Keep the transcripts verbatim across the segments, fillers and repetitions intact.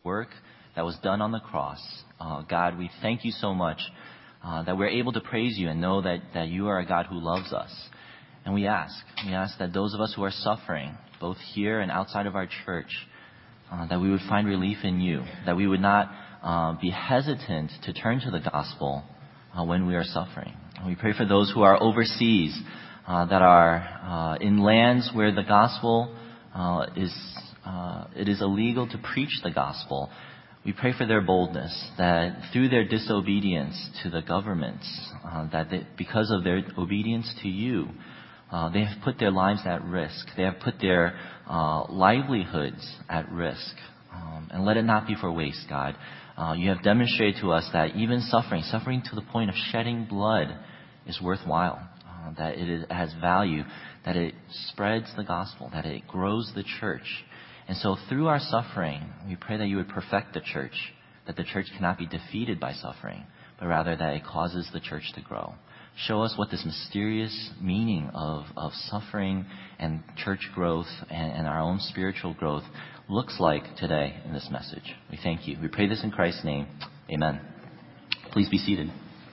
work that was done on the cross. Uh, God, we thank you so much uh, that we're able to praise you and know that, that you are a God who loves us. And we ask, we ask that those of us who are suffering, both here and outside of our church, uh, that we would find relief in you, that we would not uh, be hesitant to turn to the gospel uh, when we are suffering. And we pray for those who are overseas, uh, that are uh, in lands where the gospel uh, is, uh, it is illegal to preach the gospel. We pray for their boldness, that through their disobedience to the governments, uh, that they, because of their obedience to you, uh, they have put their lives at risk. They have put their uh, livelihoods at risk. Um, and let it not be for waste, God. Uh, you have demonstrated to us that even suffering, suffering to the point of shedding blood, is worthwhile. Uh, that it is, has value, that it spreads the gospel, that it grows the church. And so through our suffering, we pray that you would perfect the church, that the church cannot be defeated by suffering, but rather that it causes the church to grow. Show us what this mysterious meaning of, of suffering and church growth and, and our own spiritual growth looks like today in this message. We thank you. We pray this in Christ's name. Amen. Please be seated.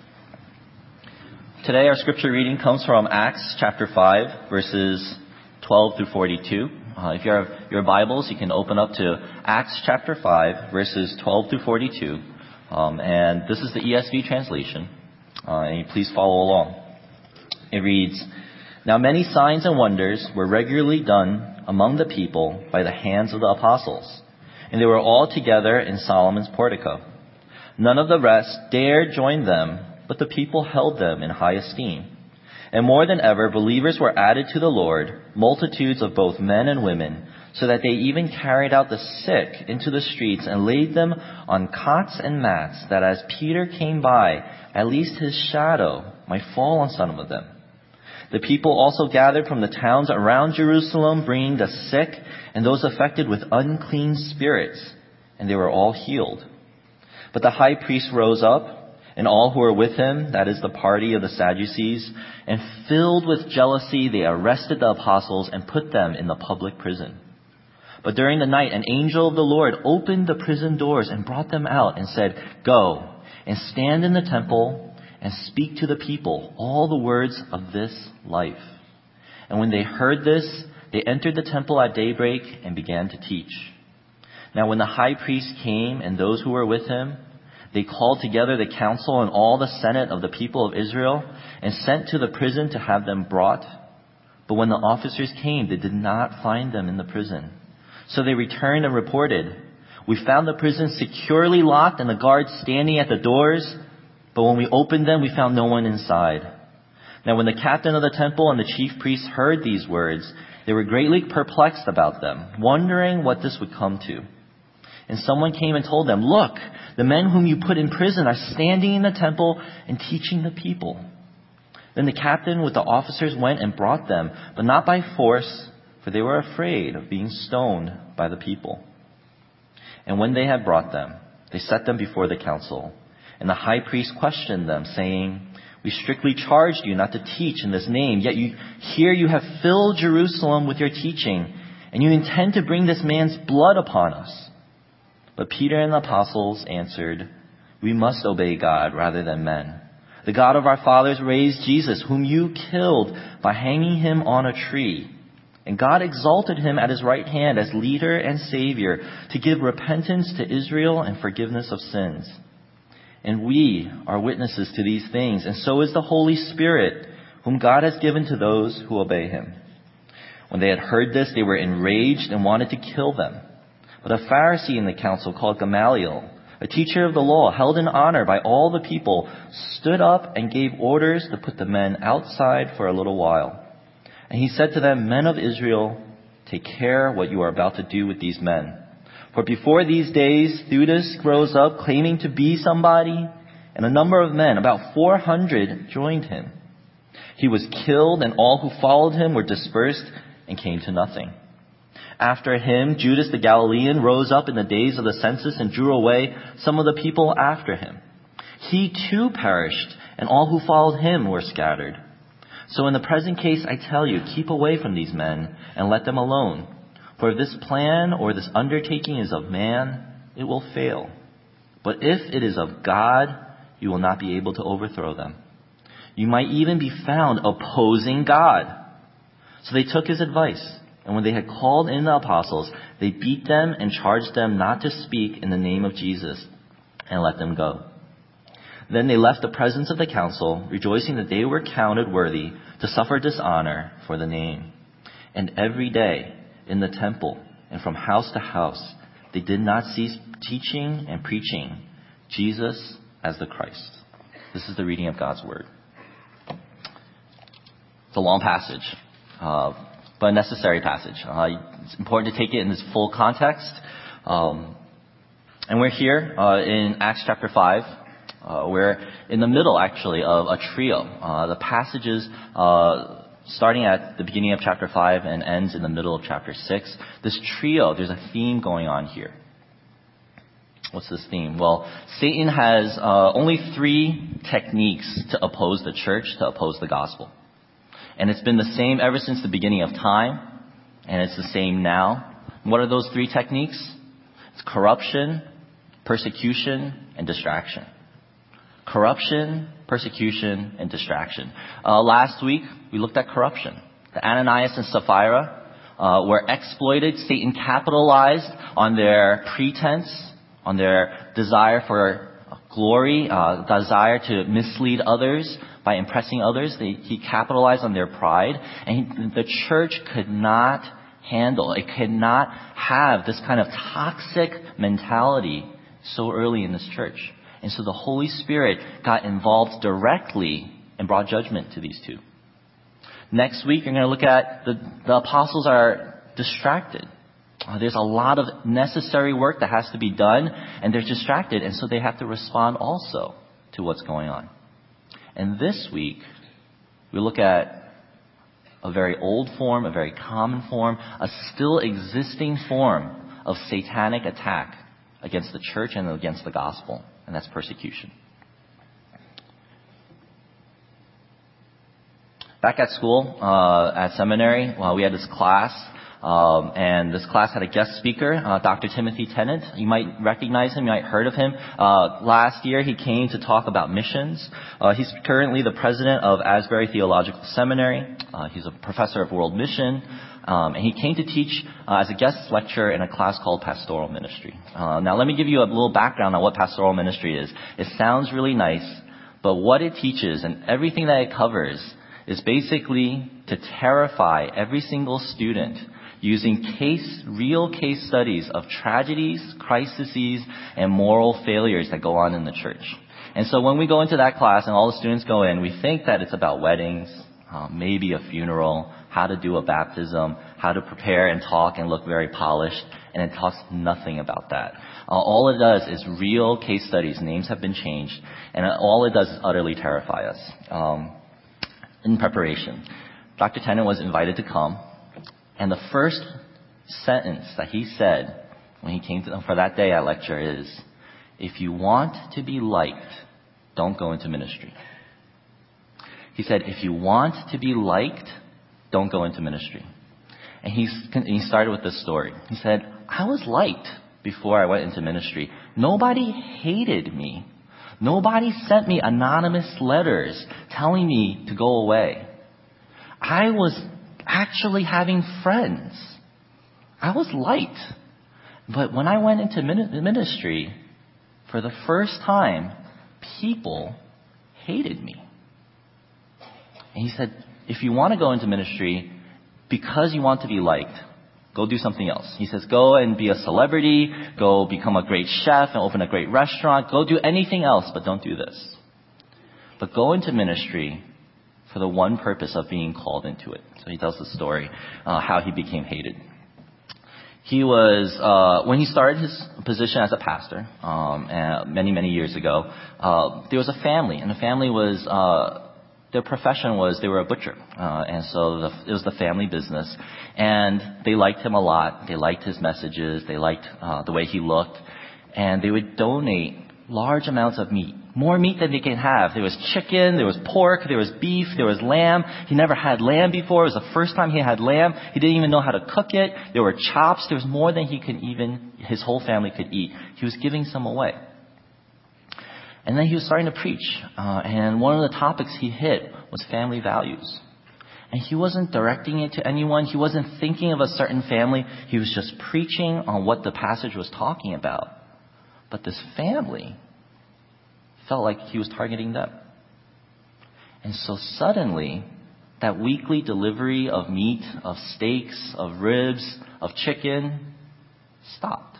Today our scripture reading comes from Acts chapter five, verses twelve through forty-two. Uh, if you have your Bibles, you can open up to Acts chapter five, verses twelve through forty-two. Um, and this is the E S V translation. Uh, and please follow along. It reads, "Now many signs and wonders were regularly done among the people by the hands of the apostles, and they were all together in Solomon's portico. None of the rest dared join them, but the people held them in high esteem. And more than ever, believers were added to the Lord, multitudes of both men and women, so that they even carried out the sick into the streets and laid them on cots and mats, that as Peter came by, at least his shadow might fall on some of them. The people also gathered from the towns around Jerusalem, bringing the sick and those affected with unclean spirits, and they were all healed. But the high priest rose up, and all who were with him, that is the party of the Sadducees, and filled with jealousy, they arrested the apostles and put them in the public prison. But during the night, an angel of the Lord opened the prison doors and brought them out and said, 'Go and stand in the temple and speak to the people all the words of this life.' And when they heard this, they entered the temple at daybreak and began to teach. Now when the high priest came and those who were with him, they called together the council and all the senate of the people of Israel and sent to the prison to have them brought. But when the officers came, they did not find them in the prison. So they returned and reported, 'We found the prison securely locked and the guards standing at the doors. But when we opened them, we found no one inside.' Now when the captain of the temple and the chief priests heard these words, they were greatly perplexed about them, wondering what this would come to. And someone came and told them, 'Look, the men whom you put in prison are standing in the temple and teaching the people.' Then the captain with the officers went and brought them, but not by force, for they were afraid of being stoned by the people. And when they had brought them, they set them before the council. And the high priest questioned them, saying, 'We strictly charged you not to teach in this name, yet you, here you have filled Jerusalem with your teaching, and you intend to bring this man's blood upon us.' But Peter and the apostles answered, 'We must obey God rather than men. The God of our fathers raised Jesus, whom you killed by hanging him on a tree. And God exalted him at his right hand as leader and savior to give repentance to Israel and forgiveness of sins. And we are witnesses to these things, and so is the Holy Spirit, whom God has given to those who obey him.' When they had heard this, they were enraged and wanted to kill them. But a Pharisee in the council called Gamaliel, a teacher of the law, held in honor by all the people, stood up and gave orders to put the men outside for a little while. And he said to them, 'Men of Israel, take care what you are about to do with these men. For before these days, Theudas rose up claiming to be somebody, and a number of men, about four hundred, joined him. He was killed, and all who followed him were dispersed and came to nothing. After him, Judas the Galilean rose up in the days of the census and drew away some of the people after him. He too perished, and all who followed him were scattered. So in the present case, I tell you, keep away from these men and let them alone. For if this plan or this undertaking is of man, it will fail. But if it is of God, you will not be able to overthrow them. You might even be found opposing God." So they took his advice, and when they had called in the apostles, they beat them and charged them not to speak in the name of Jesus, and let them go. Then they left the presence of the council, rejoicing that they were counted worthy to suffer dishonor for the name. And every day in the temple and from house to house, they did not cease teaching and preaching Jesus as the Christ. This is the reading of God's word. It's a long passage, uh, but a necessary passage. Uh, it's important to take it in its full context. Um, and we're here uh, in Acts chapter five. Uh, we're in the middle, actually, of a trio. Uh, the passages uh, starting at the beginning of chapter five and ends in the middle of chapter six. This trio, there's a theme going on here. What's this theme? Well, Satan has uh, only three techniques to oppose the church, to oppose the gospel. And it's been the same ever since the beginning of time, and it's the same now. What are those three techniques? It's corruption, persecution, and distraction. Corruption, persecution, and distraction. Uh, last week, we looked at corruption. The Ananias and Sapphira uh, were exploited. Satan capitalized on their pretense, on their desire for glory, uh, desire to mislead others by impressing others. They, he capitalized on their pride, and he, the church could not handle, it could not have this kind of toxic mentality so early in this church. And so the Holy Spirit got involved directly and brought judgment to these two. Next week, you're going to look at the, the apostles are distracted. Uh, there's a lot of necessary work that has to be done, and they're distracted, and so they have to respond also to what's going on. And this week, we look at a very old form, a very common form, a still existing form of satanic attack against the church and against the gospel, and that's persecution. Back at school, uh, at seminary, well, we had this class, um, and this class had a guest speaker, uh, Doctor Timothy Tennant. You might recognize him, you might have heard of him. Uh, last year, he came to talk about missions. Uh, he's currently the president of Asbury Theological Seminary. Uh, he's a professor of world mission. Um, and he came to teach uh, as a guest lecturer in a class called Pastoral Ministry. Uh, now, let me give you a little background on what Pastoral Ministry is. It sounds really nice, but what it teaches and everything that it covers is basically to terrify every single student using case, real case studies of tragedies, crises, and moral failures that go on in the church. And so when we go into that class and all the students go in, we think that it's about weddings, uh, maybe a funeral, how to do a baptism, how to prepare and talk and look very polished, and it talks nothing about that. Uh, all it does is real case studies. Names have been changed, and all it does is utterly terrify us. Um, in preparation, Doctor Tennant was invited to come, and the first sentence that he said when he came to, for that day at lecture is, "If you want to be liked, don't go into ministry." He said, if you want to be liked, don't go into ministry. And he's, he started with this story. He said, I was liked before I went into ministry. Nobody hated me. Nobody sent me anonymous letters telling me to go away. I was actually having friends. I was liked. But when I went into ministry, for the first time, people hated me. And he said, if you want to go into ministry because you want to be liked, go do something else. He says, go and be a celebrity, go become a great chef and open a great restaurant, go do anything else, but don't do this. But go into ministry for the one purpose of being called into it. So he tells the story, uh, how he became hated. He was, uh, when he started his position as a pastor, um, uh, many, many years ago, uh, there was a family, and the family was, uh, their profession was they were a butcher, uh, and so the, it was the family business. And they liked him a lot. They liked his messages. They liked uh, the way he looked, and they would donate large amounts of meat More meat than they can have. There was chicken, there was pork, there was beef, there was lamb. He never had lamb before. It was the first time he had lamb. He didn't even know how to cook it. There were chops. There was more than he could even, his whole family could eat. He was giving some away. And then he was starting to preach. Uh, and one of the topics he hit was family values. And he wasn't directing it to anyone. He wasn't thinking of a certain family. He was just preaching on what the passage was talking about. But this family felt like he was targeting them. And so suddenly, that weekly delivery of meat, of steaks, of ribs, of chicken stopped.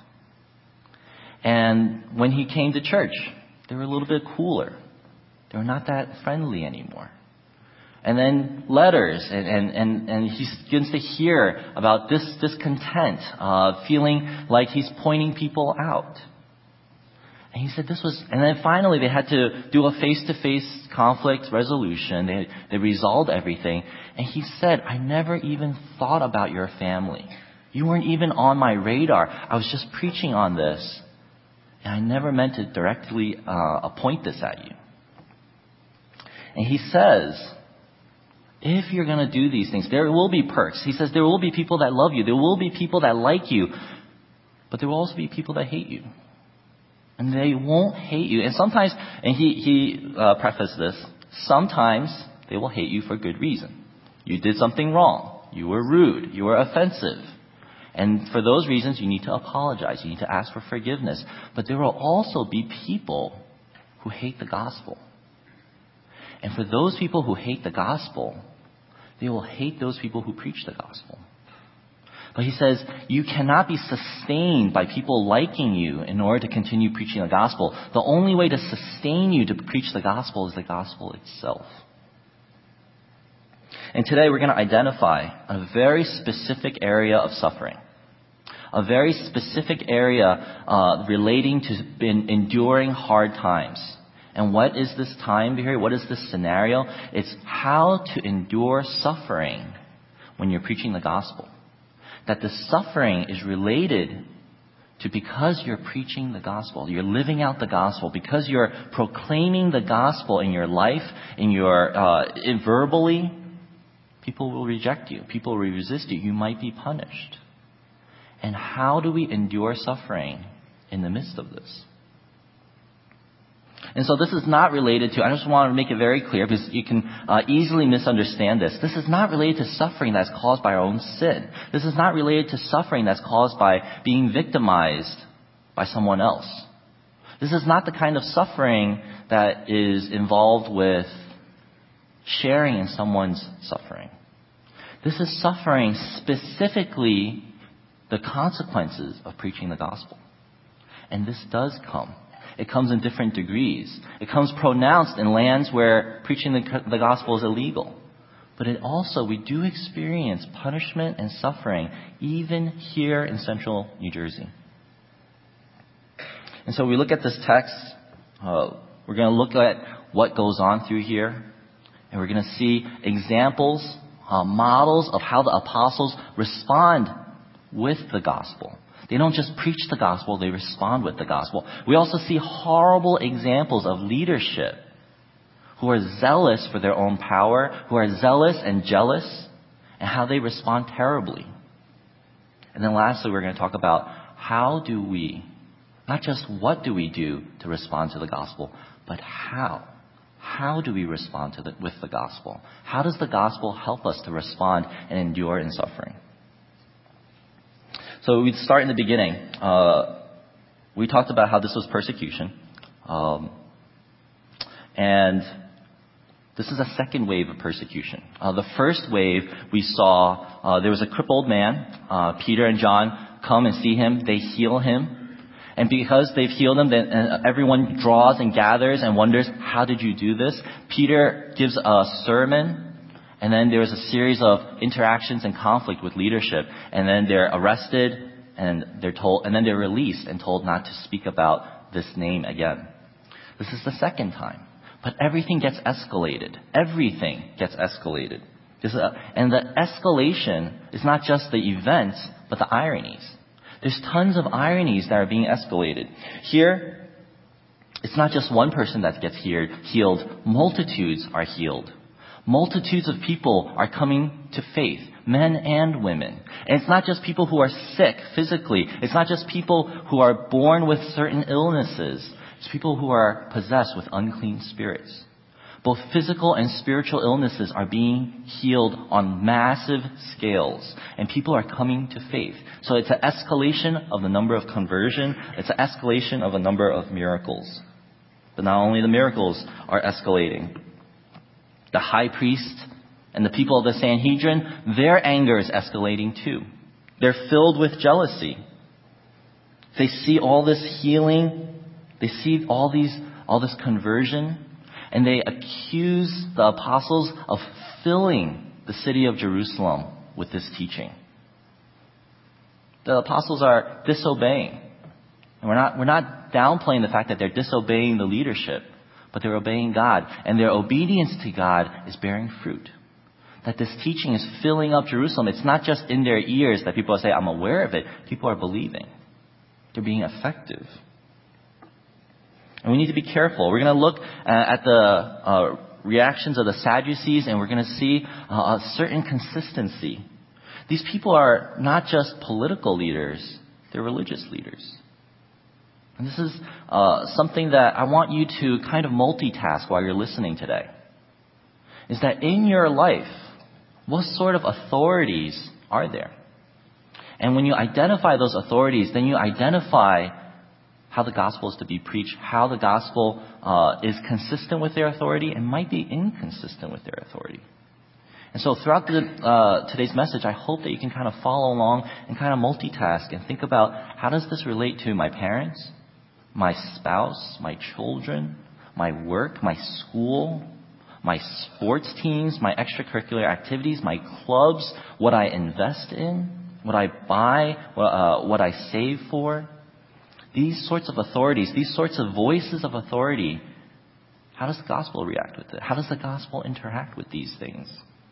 And when he came to church, they were a little bit cooler. They were not that friendly anymore. And then letters, and, and, and, and he begins to hear about this discontent, uh, feeling like he's pointing people out. And he said this was, and then finally they had to do a face-to-face conflict resolution. They, they resolved everything. And he said, I never even thought about your family. You weren't even on my radar. I was just preaching on this. And I never meant to directly uh, point this at you. And he says, if you're going to do these things, there will be perks. He says there will be people that love you. There will be people that like you. But there will also be people that hate you. And they won't hate you. And sometimes, and he, he uh, prefaced this, sometimes they will hate you for good reason. You did something wrong. You were rude. You were offensive. And for those reasons, you need to apologize. You need to ask for forgiveness. But there will also be people who hate the gospel. And for those people who hate the gospel, they will hate those people who preach the gospel. But he says, you cannot be sustained by people liking you in order to continue preaching the gospel. The only way to sustain you to preach the gospel is the gospel itself. And today we're going to identify a very specific area of suffering. A very specific area uh, relating to in, enduring hard times. And what is this time period? What is this scenario? It's how to endure suffering when you're preaching the gospel. That the suffering is related to because you're preaching the gospel. You're living out the gospel. Because you're proclaiming the gospel in your life, in your uh, in verbally, people will reject you. People will resist you. You might be punished. And how do we endure suffering in the midst of this? And so this is not related to, I just want to make it very clear because you can uh, easily misunderstand this. This is not related to suffering that's caused by our own sin. This is not related to suffering that's caused by being victimized by someone else. This is not the kind of suffering that is involved with sharing in someone's suffering. This is suffering specifically the consequences of preaching the gospel. And this does come. It comes in different degrees. It comes pronounced in lands where preaching the, the gospel is illegal. But it also, we do experience punishment and suffering even here in central New Jersey. And so we look at this text. Uh, we're going to look at what goes on through here. And we're going to see examples, uh, models of how the apostles respond with the gospel. They don't just preach the gospel, they respond with the gospel. We also see horrible examples of leadership who are zealous for their own power, who are zealous and jealous, and how they respond terribly. And then lastly, we're going to talk about how do we, not just what do we do to respond to the gospel, but how. How do we respond to the, with the gospel? How does the gospel help us to respond and endure in suffering? So we start in the beginning. Uh, we talked about how this was persecution. Um, and this is a second wave of persecution. Uh, the first wave we saw, uh, there was a crippled man. Uh, Peter and John come and see him. They heal him. And because they've healed him, then everyone draws and gathers and wonders, how did you do this? Peter gives a sermon. And then there's a series of interactions and conflict with leadership. And then they're arrested and they're told, and then they're released and told not to speak about this name again. This is the second time. But everything gets escalated. Everything gets escalated. This is a, and the escalation is not just the events, but the ironies. There's tons of ironies that are being escalated. Here, It's not just one person that gets healed. Multitudes are healed. Multitudes of people are coming to faith, men and women. And it's not just people who are sick physically. It's not just people who are born with certain illnesses. It's people who are possessed with unclean spirits. Both physical and spiritual illnesses are being healed on massive scales, and people are coming to faith. So it's an escalation of the number of conversion. It's an escalation of a number of miracles. But not only the miracles are escalating. The high priest and the people of the Sanhedrin, their anger is escalating too. They're filled with jealousy. They see all this healing. They see all these, all this conversion. And they accuse the apostles of filling the city of Jerusalem with this teaching. The apostles are disobeying. And we're not, we're not downplaying the fact that they're disobeying the leadership, but they're obeying God. And their obedience to God is bearing fruit. That this teaching is filling up Jerusalem. It's not just in their ears that people say, I'm aware of it. People are believing. They're being effective. And we need to be careful. We're going to look at the uh, reactions of the Sadducees, and we're going to see uh, a certain consistency. These people are not just political leaders, they're religious leaders. And this is uh, something that I want you to kind of multitask while you're listening today. Is that in your life, what sort of authorities are there? And when you identify those authorities, then you identify how the gospel is to be preached, how the gospel uh, is consistent with their authority and might be inconsistent with their authority. And so throughout the, uh, today's message, I hope that you can kind of follow along and kind of multitask and think about, how does this relate to my parents, my spouse, my children, my work, my school, my sports teams, my extracurricular activities, my clubs, what I invest in, what I buy, what, uh, what I save for. These sorts of authorities, these sorts of voices of authority, how does the gospel react with it? How does the gospel interact with these things?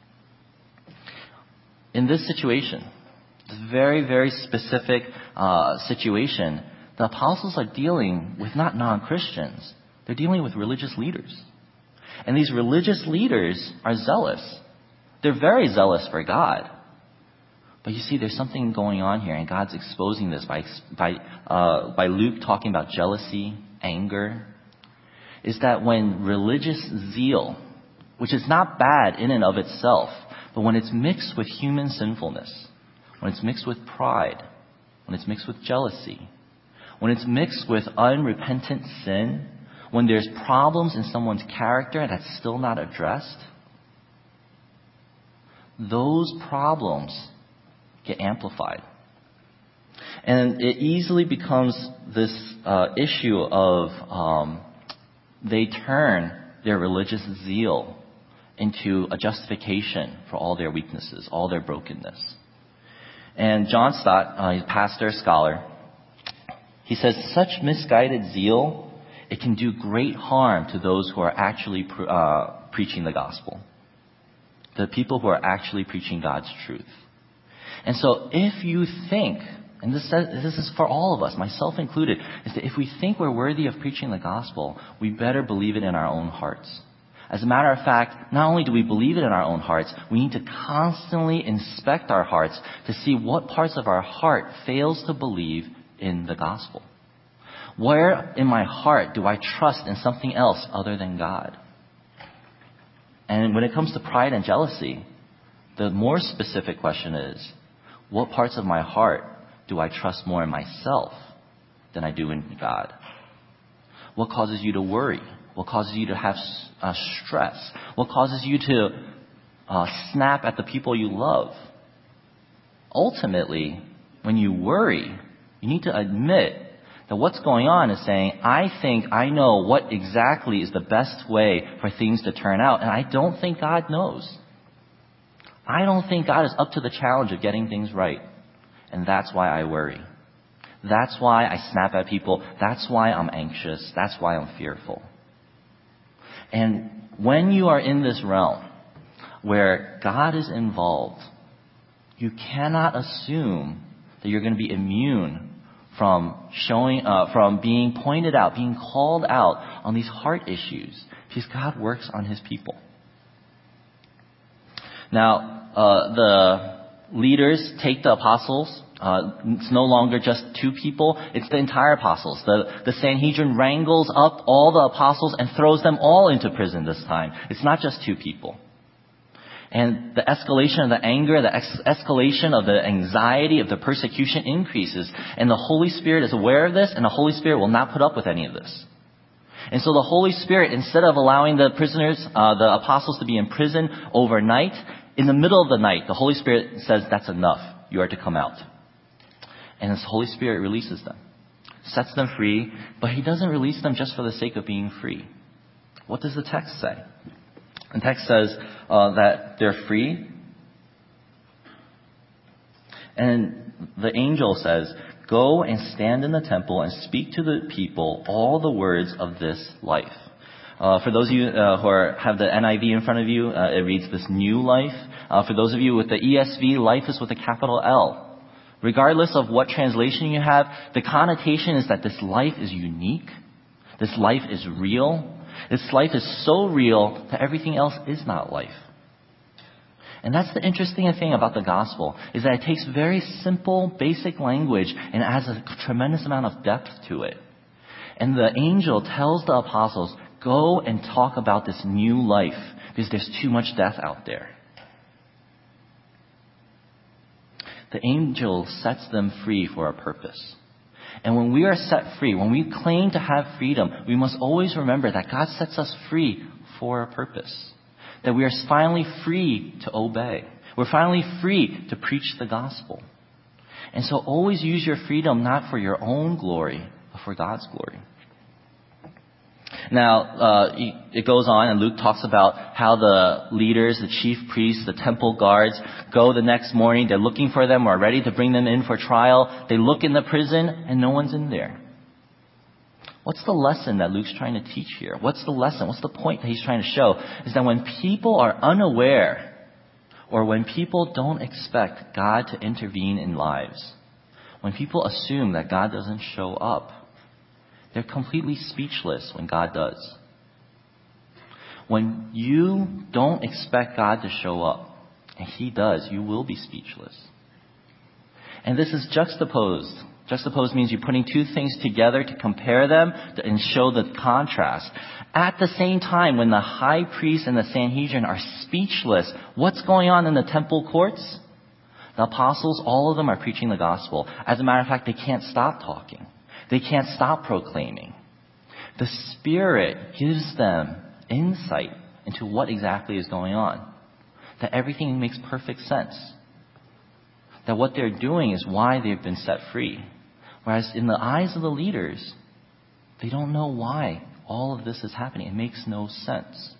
In this situation, this very, very specific uh, situation, the apostles are dealing with not non-Christians. They're dealing with religious leaders. And these religious leaders are zealous. They're very zealous for God. But you see, there's something going on here, and God's exposing this by by uh, by Luke talking about jealousy, anger. Is that when religious zeal, which is not bad in and of itself, but when it's mixed with human sinfulness, when it's mixed with pride, when it's mixed with jealousy, when it's mixed with unrepentant sin, when there's problems in someone's character that's still not addressed, those problems get amplified. And it easily becomes this uh, issue of um, they turn their religious zeal into a justification for all their weaknesses, all their brokenness. And John Stott, uh, he's a pastor, scholar, he says, such misguided zeal, it can do great harm to those who are actually pre- uh, preaching the gospel. The people who are actually preaching God's truth. And so if you think, and this says, this is for all of us, myself included, is that if we think we're worthy of preaching the gospel, we better believe it in our own hearts. As a matter of fact, not only do we believe it in our own hearts, we need to constantly inspect our hearts to see what parts of our heart fails to believe in the gospel. Where in my heart do I trust in something else other than God? And when it comes to pride and jealousy, the more specific question is, what parts of my heart do I trust more in myself than I do in God? What causes you to worry? What causes you to have uh, stress? What causes you to uh, snap at the people you love? Ultimately, when you worry, you need to admit that what's going on is saying, I think I know what exactly is the best way for things to turn out, and I don't think God knows. I don't think God is up to the challenge of getting things right. And that's why I worry. That's why I snap at people. That's why I'm anxious. That's why I'm fearful. And when you are in this realm where God is involved, you cannot assume that you're going to be immune from showing, uh, from being pointed out, being called out on these heart issues, because God works on His people. Now, uh, the leaders take the apostles. Uh, it's no longer just two people, it's the entire apostles. The, the Sanhedrin wrangles up all the apostles and throws them all into prison this time. It's not just two people. And the escalation of the anger, the ex- escalation of the anxiety, of the persecution increases. And the Holy Spirit is aware of this, and the Holy Spirit will not put up with any of this. And so the Holy Spirit, instead of allowing the prisoners, uh, the apostles to be in prison overnight, in the middle of the night, the Holy Spirit says, that's enough. You are to come out. And the Holy Spirit releases them, sets them free, but He doesn't release them just for the sake of being free. What does the text say? The text says uh, that they're free. And the angel says, go and stand in the temple and speak to the people all the words of this life. Uh, for those of you uh, who are, have the N I V in front of you, uh, it reads this new life. Uh, for those of you with the E S V, life is with a capital L. Regardless of what translation you have, the connotation is that this life is unique. This life is real. This life is so real that everything else is not life. And that's the interesting thing about the gospel, is that it takes very simple, basic language and adds a tremendous amount of depth to it. And the angel tells the apostles, go and talk about this new life, because there's too much death out there. The angel sets them free for a purpose. And when we are set free, when we claim to have freedom, we must always remember that God sets us free for a purpose. That we are finally free to obey. We're finally free to preach the gospel. And so always use your freedom not for your own glory, but for God's glory. Now, uh, it goes on, and Luke talks about how the leaders, the chief priests, the temple guards go the next morning. They're looking for them or are ready to bring them in for trial. They look in the prison, and no one's in there. What's the lesson that Luke's trying to teach here? What's the lesson? What's the point that he's trying to show? Is that when people are unaware, or when people don't expect God to intervene in lives, when people assume that God doesn't show up, they're completely speechless when God does. When you don't expect God to show up, and He does, you will be speechless. And this is juxtaposed. Juxtaposed means you're putting two things together to compare them and show the contrast. At the same time, when the high priest and the Sanhedrin are speechless, what's going on in the temple courts? The apostles, all of them are preaching the gospel. As a matter of fact, they can't stop talking. They can't stop proclaiming. The Spirit gives them insight into what exactly is going on. That everything makes perfect sense. That what they're doing is why they've been set free. Whereas in the eyes of the leaders, they don't know why all of this is happening. It makes no sense.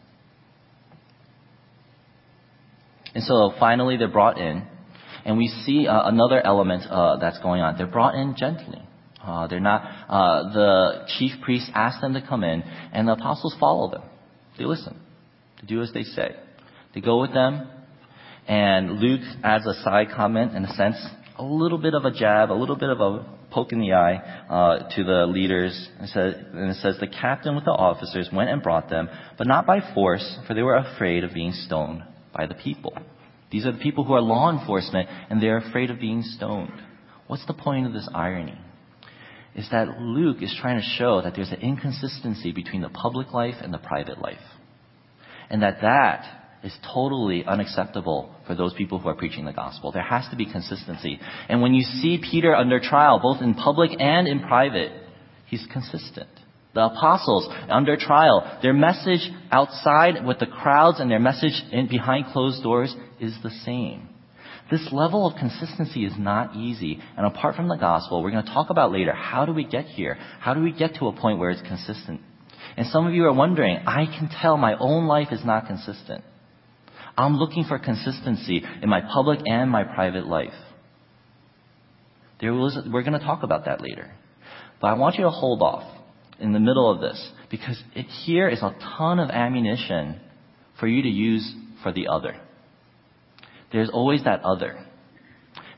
And so finally they're brought in. And we see uh, another element uh, that's going on. They're brought in gently. Uh, they're not, uh, the chief priests ask them to come in, and the apostles follow them. They listen. They do as they say. They go with them, and Luke adds a side comment, in a sense, a little bit of a jab, a little bit of a poke in the eye uh, to the leaders. And it, says, and it says, the captain with the officers went and brought them, but not by force, for they were afraid of being stoned by the people. These are the people who are law enforcement, and they're afraid of being stoned. What's the point of this irony? Is that Luke is trying to show that there's an inconsistency between the public life and the private life. And that that is totally unacceptable for those people who are preaching the gospel. There has to be consistency. And when you see Peter under trial, both in public and in private, he's consistent. The apostles under trial, their message outside with the crowds and their message in behind closed doors is the same. This level of consistency is not easy. And apart from the gospel, we're going to talk about later, how do we get here? How do we get to a point where it's consistent? And some of you are wondering, I can tell my own life is not consistent. I'm looking for consistency in my public and my private life. There was, we're going to talk about that later. But I want you to hold off in the middle of this, because it, here is a ton of ammunition for you to use for the other. There's always that other.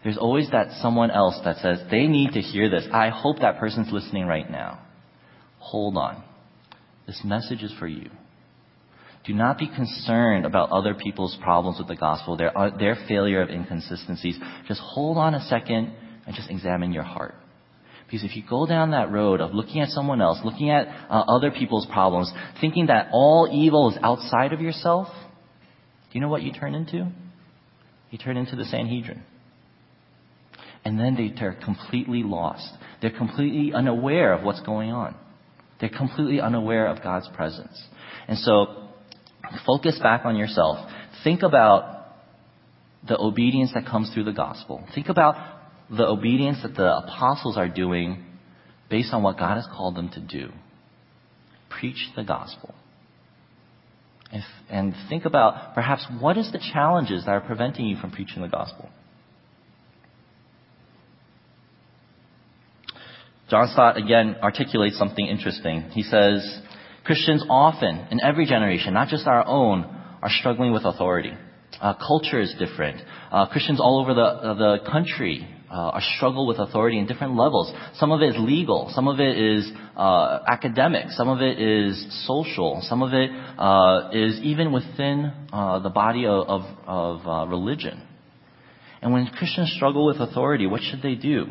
There's always that someone else that says, they need to hear this. I hope that person's listening right now. Hold on. This message is for you. Do not be concerned about other people's problems with the gospel, their, their failure of inconsistencies. Just hold on a second and just examine your heart. Because if you go down that road of looking at someone else, looking at uh, other people's problems, thinking that all evil is outside of yourself, do you know what you turn into? You turn into the Sanhedrin. And then they, they're completely lost. They're completely unaware of what's going on. They're completely unaware of God's presence. And so, focus back on yourself. Think about the obedience that comes through the gospel. Think about the obedience that the apostles are doing based on what God has called them to do. Preach the gospel. If, and think about perhaps what is the challenges that are preventing you from preaching the gospel. John Stott again articulates something interesting. He says, Christians often, in every generation, not just our own, are struggling with authority. Uh, culture is different. Uh, Christians all over the, uh, the country uh, are struggle with authority in different levels. Some of it is legal. Some of it is uh, academic. Some of it is social. Some of it uh, is even within uh, the body of, of, of uh, religion. And when Christians struggle with authority, what should they do?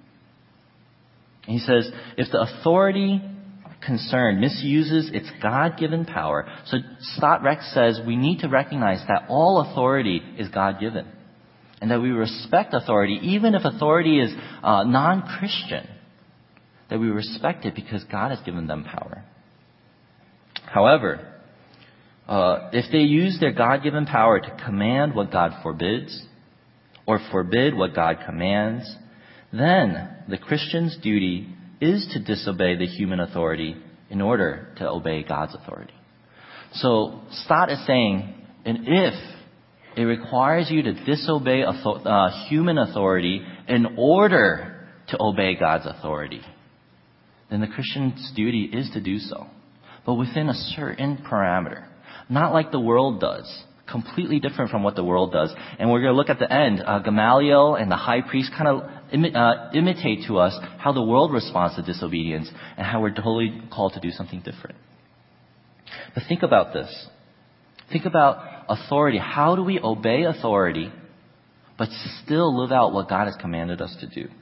He says, if the authority concerned misuses its God-given power. So Stott Rex says we need to recognize that all authority is God-given. And that we respect authority, even if authority is uh, non-Christian. That we respect it because God has given them power. However, uh, if they use their God-given power to command what God forbids, or forbid what God commands, then the Christian's duty is to disobey the human authority in order to obey God's authority. So Stott is saying, and if it requires you to disobey uh, human authority in order to obey God's authority, then the Christian's duty is to do so, but within a certain parameter. Not like the world does. Completely different from what the world does. And we're going to look at the end. Uh, Gamaliel and the high priest kind of imi- uh, imitate to us how the world responds to disobedience and how we're totally called to do something different. But think about this. Think about authority. How do we obey authority but still live out what God has commanded us to do?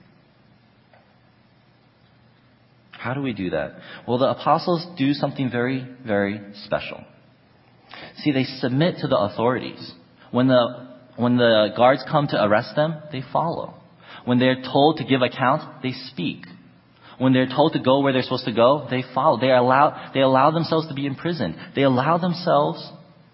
How do we do that? Well, the apostles do something very, very special. See, they submit to the authorities. When the when the guards come to arrest them, they follow. When they're told to give account, they speak. When they're told to go where they're supposed to go, they follow. They allow they allow themselves to be imprisoned. They allow themselves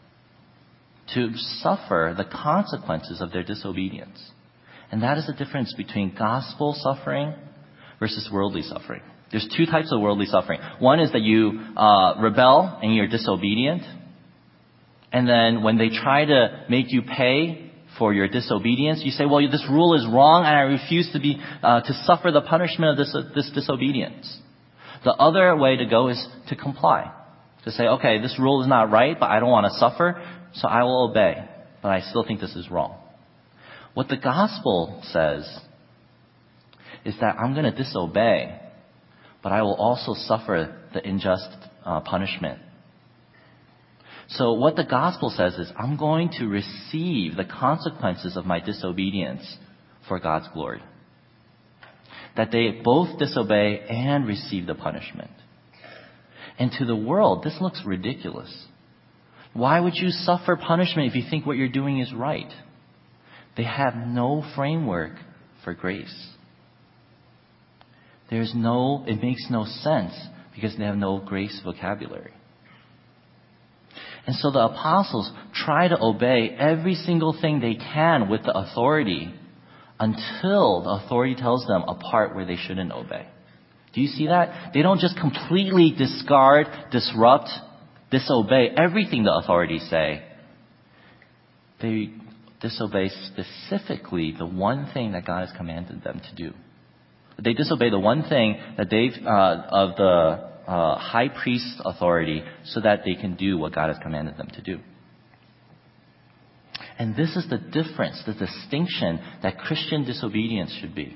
to suffer the consequences of their disobedience. And that is the difference between gospel suffering versus worldly suffering. There's two types of worldly suffering. One is that you uh, rebel and you're disobedient. And then when they try to make you pay for your disobedience, you say, well, this rule is wrong and I refuse to be uh, to suffer the punishment of this, uh, this disobedience. The other way to go is to comply. To say, okay, this rule is not right, but I don't want to suffer, so I will obey. But I still think this is wrong. What the gospel says is that I'm going to disobey, but I will also suffer the unjust uh, punishment. So what the gospel says is, I'm going to receive the consequences of my disobedience for God's glory. That they both disobey and receive the punishment. And to the world, this looks ridiculous. Why would you suffer punishment if you think what you're doing is right? They have no framework for grace. There's no, it makes no sense because they have no grace vocabulary. And so the apostles try to obey every single thing they can with the authority until the authority tells them a part where they shouldn't obey. Do you see that? They don't just completely discard, disrupt, disobey everything the authorities say. They disobey specifically the one thing that God has commanded them to do. They disobey the one thing that they've uh, of the uh, high priest's authority, so that they can do what God has commanded them to do. And this is the difference, the distinction that Christian disobedience should be.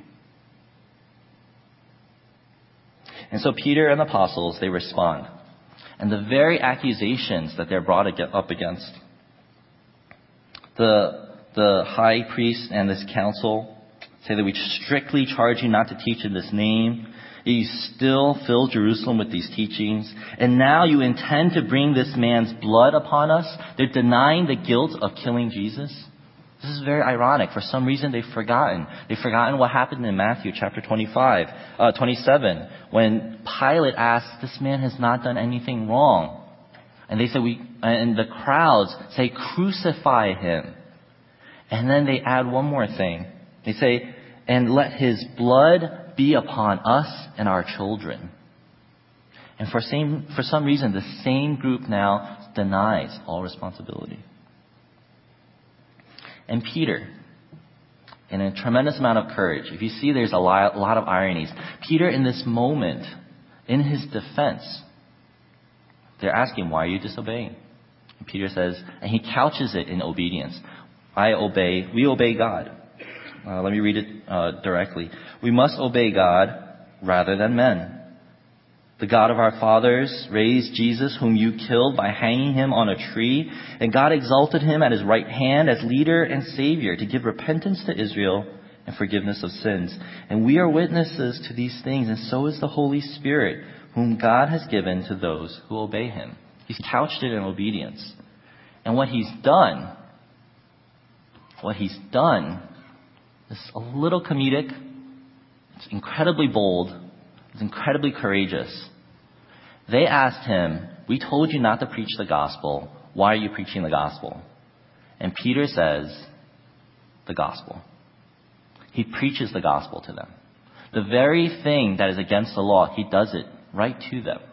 And so Peter and the apostles, they respond. And the very accusations that they're brought up against, the, the high priest and this council say that we strictly charge you not to teach in this name. You still fill Jerusalem with these teachings. And now you intend to bring this man's blood upon us. They're denying the guilt of killing Jesus. This is very ironic. For some reason, they've forgotten. They've forgotten what happened in Matthew chapter twenty-five, uh, twenty-seven, when Pilate asked, this man has not done anything wrong. And they say, we, and the crowds say, crucify him. And then they add one more thing. They say, and let his blood be upon us and our children. And for same, for some reason, the same group now denies all responsibility. And Peter, in a tremendous amount of courage, if you see there's a lot, a lot of ironies, Peter in this moment, in his defense, they're asking, why are you disobeying? And Peter says, and he couches it in obedience. I obey, we obey God. Uh, let me read it uh, directly. We must obey God rather than men. The God of our fathers raised Jesus, whom you killed by hanging him on a tree, and God exalted him at his right hand as leader and savior to give repentance to Israel and forgiveness of sins. And we are witnesses to these things, and so is the Holy Spirit, whom God has given to those who obey him. He's couched it in obedience. And what he's done, what he's done is a little comedic. It's incredibly bold. It's incredibly courageous. They asked him, we told you not to preach the gospel. Why are you preaching the gospel? And Peter says, the gospel. He preaches the gospel to them. The very thing that is against the law, he does it right to them.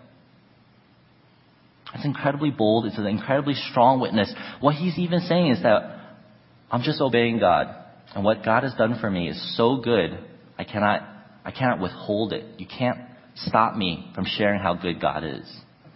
It's incredibly bold. It's an incredibly strong witness. What he's even saying is that I'm just obeying God. And what God has done for me is so good, I cannot, I cannot withhold it. You can't stop me from sharing how good God is.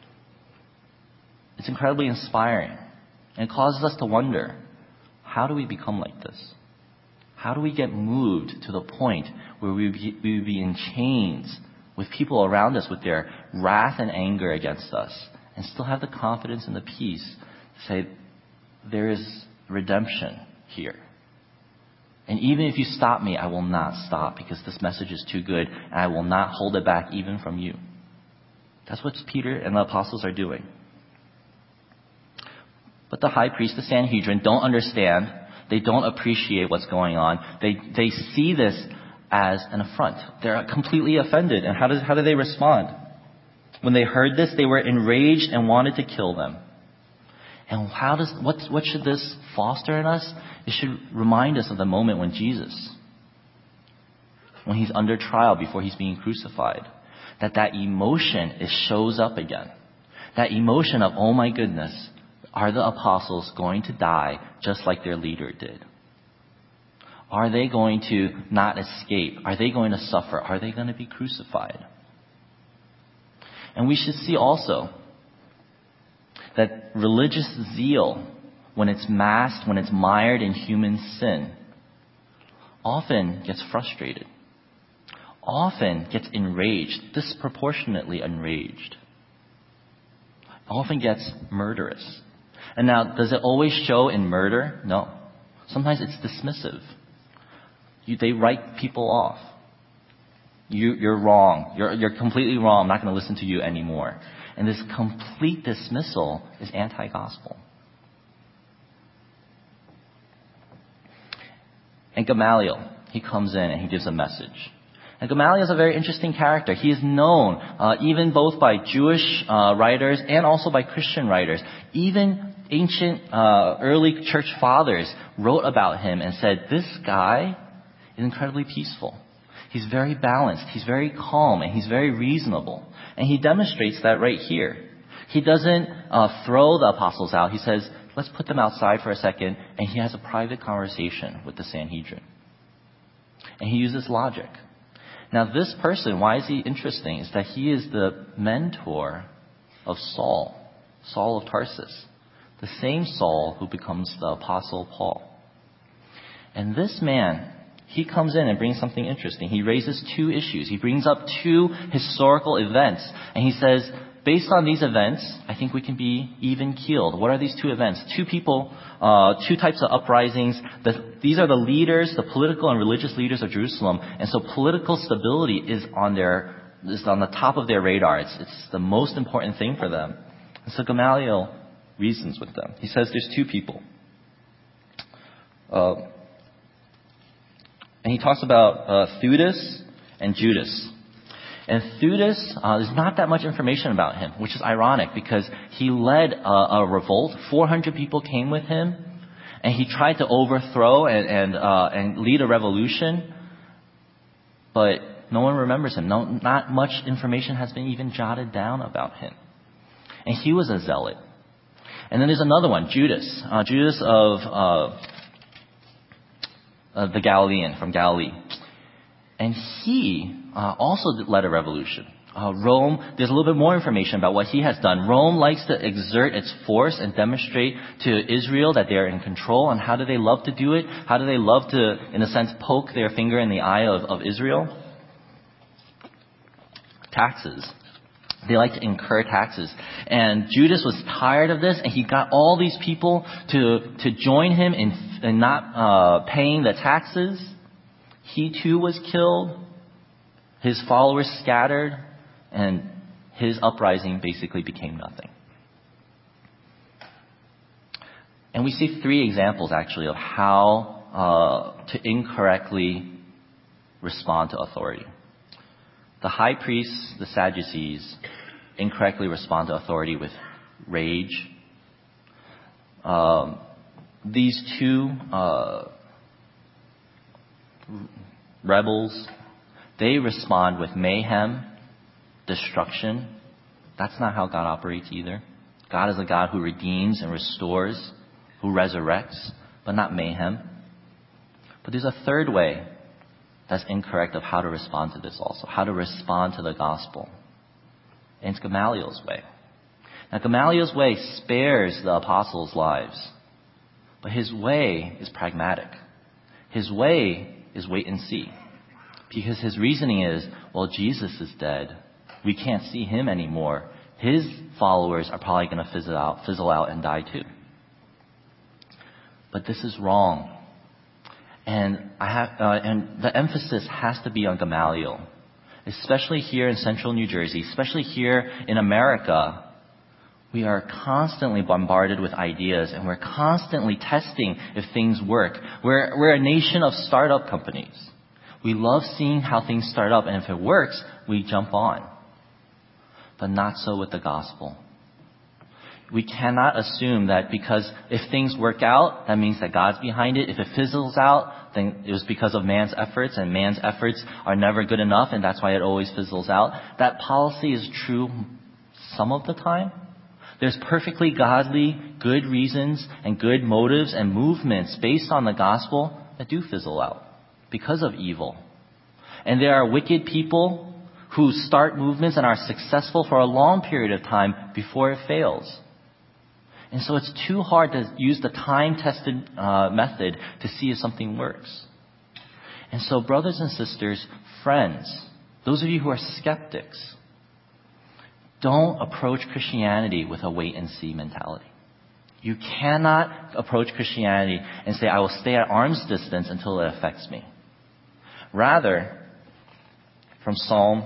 It's incredibly inspiring. And it causes us to wonder, how do we become like this? How do we get moved to the point where we would be, we would be in chains with people around us with their wrath and anger against us, and still have the confidence and the peace to say, there is redemption here. And even if you stop me, I will not stop, because this message is too good, and I will not hold it back even from you. That's what Peter and the apostles are doing. But the high priest, the Sanhedrin, don't understand. They don't appreciate what's going on. They they see this as an affront. They're completely offended. And how does how do they respond? When they heard this, they were enraged and wanted to kill them. And how does what what should this foster in us? It should remind us of the moment when Jesus, when he's under trial before he's being crucified, that that emotion it shows up again. That emotion of, oh my goodness, are the apostles going to die just like their leader did? Are they going to not escape? Are they going to suffer? Are they going to be crucified? And we should see also that religious zeal, when it's masked, when it's mired in human sin, often gets frustrated, often gets enraged, disproportionately enraged, often gets murderous. And now, does it always show in murder? No. Sometimes it's dismissive. You, they write people off. You, you're wrong. You're, you're completely wrong. I'm not going to listen to you anymore. And this complete dismissal is anti-gospel. And Gamaliel, he comes in and he gives a message. And Gamaliel is a very interesting character. He is known uh, even both by Jewish uh, writers and also by Christian writers. Even ancient uh, early church fathers wrote about him and said, this guy is incredibly peaceful. He's very balanced. He's very calm, and he's very reasonable. And he demonstrates that right here. He doesn't uh, throw the apostles out. He says, let's put them outside for a second. And he has a private conversation with the Sanhedrin. And he uses logic. Now, this person, why is he interesting? Is that he is the mentor of Saul, Saul of Tarsus, the same Saul who becomes the Apostle Paul. And this man, he comes in and brings something interesting. He raises two issues. He brings up two historical events. And he says, based on these events, I think we can be even-keeled. What are these two events? Two people, uh, two types of uprisings. The, these are the leaders, the political and religious leaders of Jerusalem. And so political stability is on their, is on the top of their radar. It's, it's the most important thing for them. And so Gamaliel reasons with them. He says there's two people. Uh, and he talks about uh, Theudas and Judas. And Theudas, uh, there's not that much information about him, which is ironic because he led a, a revolt. four hundred people came with him, and he tried to overthrow and and, uh, and lead a revolution. But no one remembers him. No, not much information has been even jotted down about him. And he was a zealot. And then there's another one, Judas. Uh, Judas of uh, uh, the Galilean, from Galilee. And he uh, also led a revolution. Uh, Rome, there's a little bit more information about what he has done. Rome likes to exert its force and demonstrate to Israel that they're in control. And how do they love to do it? How do they love to, in a sense, poke their finger in the eye of, of Israel? Taxes. They like to incur taxes. And Judas was tired of this, and he got all these people to, to join him in, in not uh, paying the taxes. He too was killed. His followers scattered, and his uprising basically became nothing. And we see three examples, actually, of how uh, to incorrectly respond to authority. The high priests, the Sadducees, incorrectly respond to authority with rage. Um, these two uh, rebels, they respond with mayhem, destruction. That's not how God operates either. God is a God who redeems and restores, who resurrects, but not mayhem. But there's a third way that's incorrect of how to respond to this also, how to respond to the gospel. And it's Gamaliel's way. Now, Gamaliel's way spares the apostles' lives, but his way is pragmatic. His way is wait and see. Because his reasoning is, well, Jesus is dead. We can't see him anymore. His followers are probably going to fizzle out, fizzle out and die too. But this is wrong. And I have, uh, and the emphasis has to be on Gamaliel, especially here in central New Jersey, especially here in America. We are constantly bombarded with ideas, and we're constantly testing if things work. We're, we're a nation of startup companies. We love seeing how things start up, and if it works, we jump on. But not so with the gospel. We cannot assume that because if things work out, that means that God's behind it. If it fizzles out, then it was because of man's efforts, and man's efforts are never good enough, and that's why it always fizzles out. That policy is true some of the time. There's perfectly godly, good reasons and good motives and movements based on the gospel that do fizzle out because of evil. And there are wicked people who start movements and are successful for a long period of time before it fails. And so it's too hard to use the time-tested uh, method to see if something works. And so, brothers and sisters, friends, those of you who are skeptics, don't approach Christianity with a wait-and-see mentality. You cannot approach Christianity and say, I will stay at arm's distance until it affects me. Rather, from Psalm,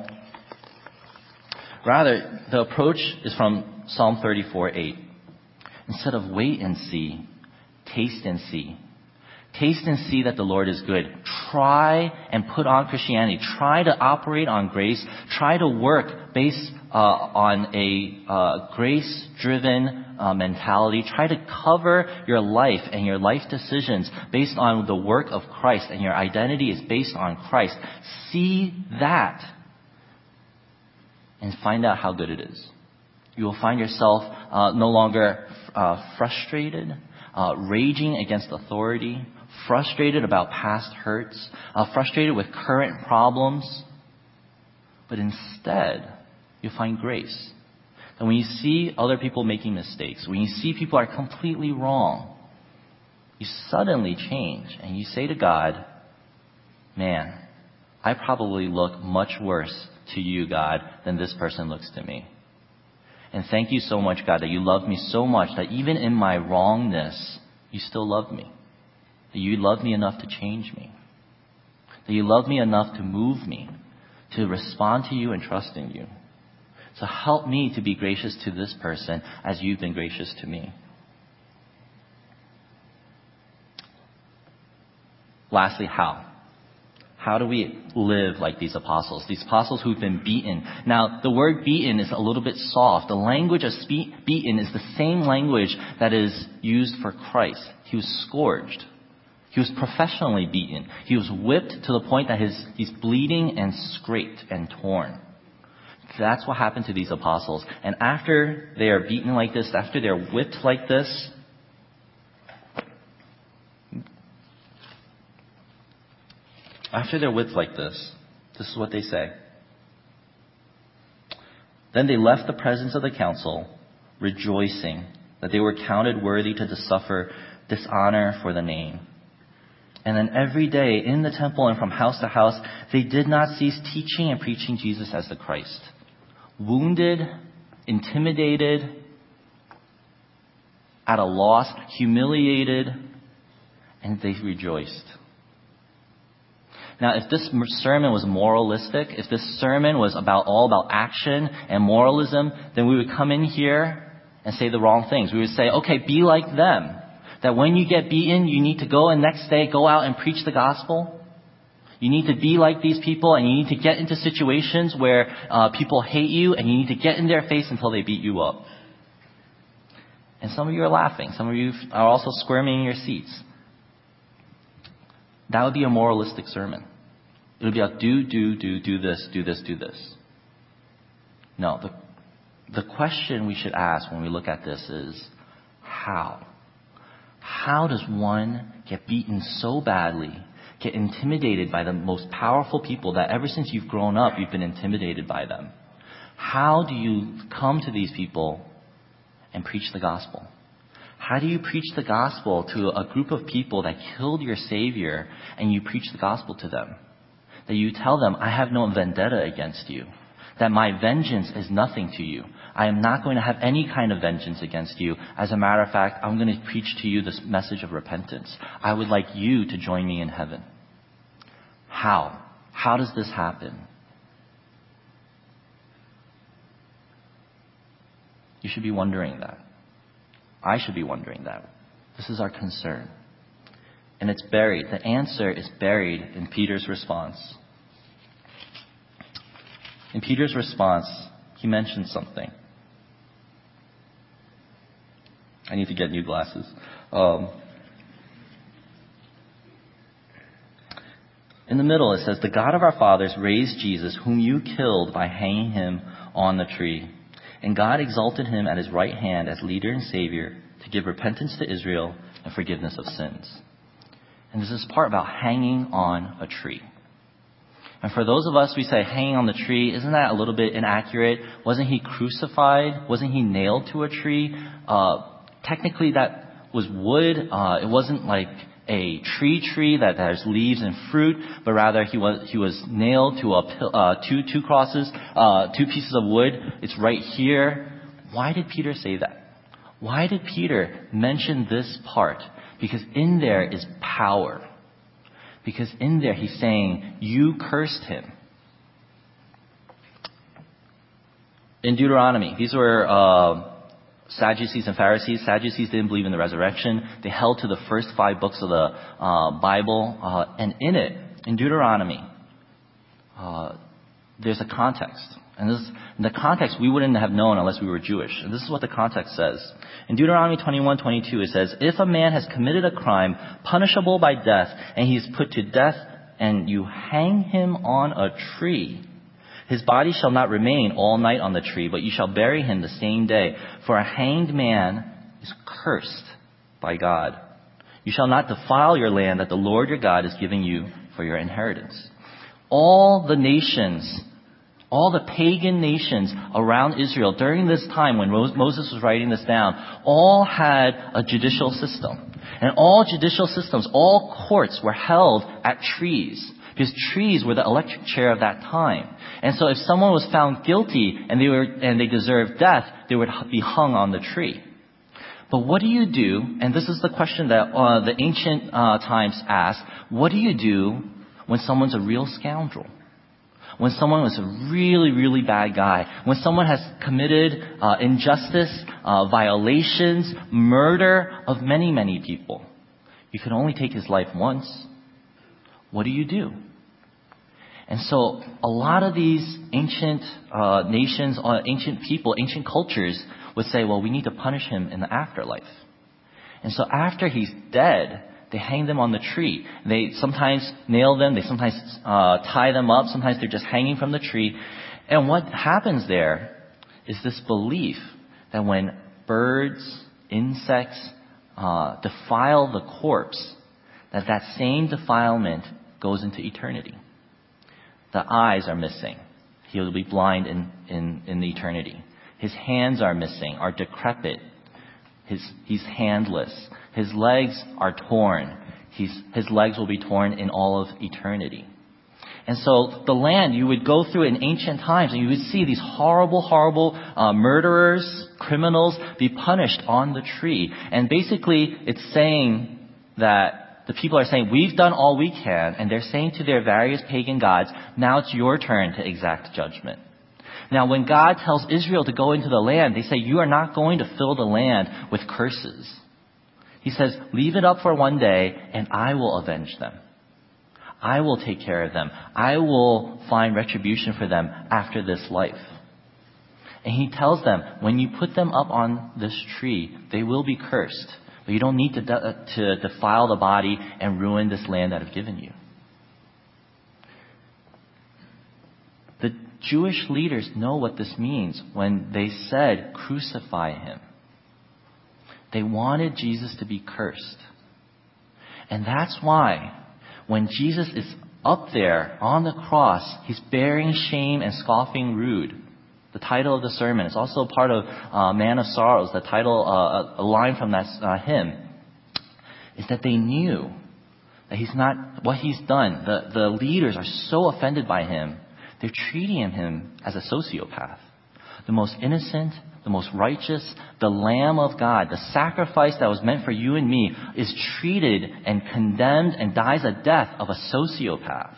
rather, the approach is from Psalm thirty-four eight. Instead of wait and see, taste and see. Taste and see that the Lord is good. Try and put on Christianity. Try to operate on grace. Try to work based uh, on a uh, grace-driven uh, mentality. Try to cover your life and your life decisions based on the work of Christ, and your identity is based on Christ. See that and find out how good it is. You will find yourself uh, no longer uh, frustrated, uh, raging against authority, frustrated about past hurts, uh, frustrated with current problems. But instead, you'll find grace. And when you see other people making mistakes, when you see people are completely wrong, you suddenly change and you say to God, man, I probably look much worse to you, God, than this person looks to me. And thank you so much, God, that you love me so much that even in my wrongness, you still love me. That you love me enough to change me. That you love me enough to move me, to respond to you and trust in you. So help me to be gracious to this person as you've been gracious to me. Lastly, how? How do we live like these apostles? These apostles who've been beaten. Now, the word beaten is a little bit soft. The language of spe- beaten is the same language that is used for Christ. He was scourged. He was professionally beaten. He was whipped to the point that his, he's bleeding and scraped and torn. That's what happened to these apostles. And after they are beaten like this, after they're whipped like this, After they're whipped like this, this is what they say. Then they left the presence of the council, rejoicing that they were counted worthy to suffer dishonor for the name. And then every day in the temple and from house to house, they did not cease teaching and preaching Jesus as the Christ. Wounded, intimidated, at a loss, humiliated, and they rejoiced. Now, if this sermon was moralistic, if this sermon was about all about action and moralism, then we would come in here and say the wrong things. We would say, okay, be like them. That when you get beaten, you need to go and next day go out and preach the gospel. You need to be like these people, and you need to get into situations where uh, people hate you, and you need to get in their face until they beat you up. And some of you are laughing. Some of you are also squirming in your seats. That would be a moralistic sermon. It would be like, do, do, do, do this, do this, do this. No, the, the question we should ask when we look at this is, how? How does one get beaten so badly, get intimidated by the most powerful people that ever since you've grown up, you've been intimidated by them? How do you come to these people and preach the gospel? How do you preach the gospel to a group of people that killed your Savior, and you preach the gospel to them? That you tell them, I have no vendetta against you. That my vengeance is nothing to you. I am not going to have any kind of vengeance against you. As a matter of fact, I'm going to preach to you this message of repentance. I would like you to join me in heaven. How? How does this happen? You should be wondering that. I should be wondering that. This is our concern. And it's buried. The answer is buried in Peter's response. In Peter's response, he mentions something. I need to get new glasses. Um, in the middle, it says, the God of our fathers raised Jesus, whom you killed by hanging him on the tree. And God exalted him at his right hand as leader and savior to give repentance to Israel and forgiveness of sins. And there's this part about hanging on a tree. And for those of us, we say hanging on the tree, isn't that a little bit inaccurate? Wasn't he crucified? Wasn't he nailed to a tree? Uh, technically that was wood. Uh, it wasn't like a tree tree that has leaves and fruit, but rather he was he was nailed to a uh, two two crosses, uh, two pieces of wood. It's right here. Why did Peter say that? Why did Peter mention this part? Because in there is power. Because in there he's saying, you cursed him. In Deuteronomy, these were uh, Sadducees and Pharisees. Sadducees didn't believe in the resurrection. They held to the first five books of the uh, Bible. Uh, and in it, in Deuteronomy, uh, there's a context. And this, in the context we wouldn't have known unless we were Jewish. And this is what the context says. In Deuteronomy twenty-one twenty-two, it says, if a man has committed a crime punishable by death, and he is put to death, and you hang him on a tree, his body shall not remain all night on the tree, but you shall bury him the same day. For a hanged man is cursed by God. You shall not defile your land that the Lord your God is giving you for your inheritance. All the nations All the pagan nations around Israel during this time when Moses was writing this down, all had a judicial system. And all judicial systems, all courts were held at trees. Because trees were the electric chair of that time. And so if someone was found guilty and they were, and they deserved death, they would be hung on the tree. But what do you do, and this is the question that uh, the ancient uh, times asked, what do you do when someone's a real scoundrel? When someone is a really, really bad guy? When someone has committed uh, injustice, uh, violations, murder of many, many people? You can only take his life once. What do you do? And so a lot of these ancient uh, nations, uh, ancient people, ancient cultures would say, well, we need to punish him in the afterlife. And so after he's dead, they hang them on the tree. They sometimes nail them. They sometimes uh, tie them up. Sometimes they're just hanging from the tree. And what happens there is this belief that when birds, insects uh, defile the corpse, that that same defilement goes into eternity. The eyes are missing. He will be blind in, in, in the eternity. His hands are missing, are decrepit. His, he's handless. His legs are torn. He's, his legs will be torn in all of eternity. And so the land, you would go through in ancient times and you would see these horrible, horrible uh, murderers, criminals be punished on the tree. And basically it's saying that the people are saying, we've done all we can, and they're saying to their various pagan gods, now it's your turn to exact judgment. Now, when God tells Israel to go into the land, they say, you are not going to fill the land with curses. He says, leave it up for one day, and I will avenge them. I will take care of them. I will find retribution for them after this life. And he tells them, when you put them up on this tree, they will be cursed. But you don't need to, de- to defile the body and ruin this land that I've given you. The Jewish leaders know what this means when they said, crucify him. They wanted Jesus to be cursed. And that's why when Jesus is up there on the cross, he's bearing shame and scoffing rude. The title of the sermon is also part of uh, Man of Sorrows, the title, uh, a line from that uh, hymn, is that they knew that he's not, what he's done, the, the leaders are so offended by him, they're treating him as a sociopath. The most innocent, the most righteous, the Lamb of God, the sacrifice that was meant for you and me, is treated and condemned and dies a death of a sociopath.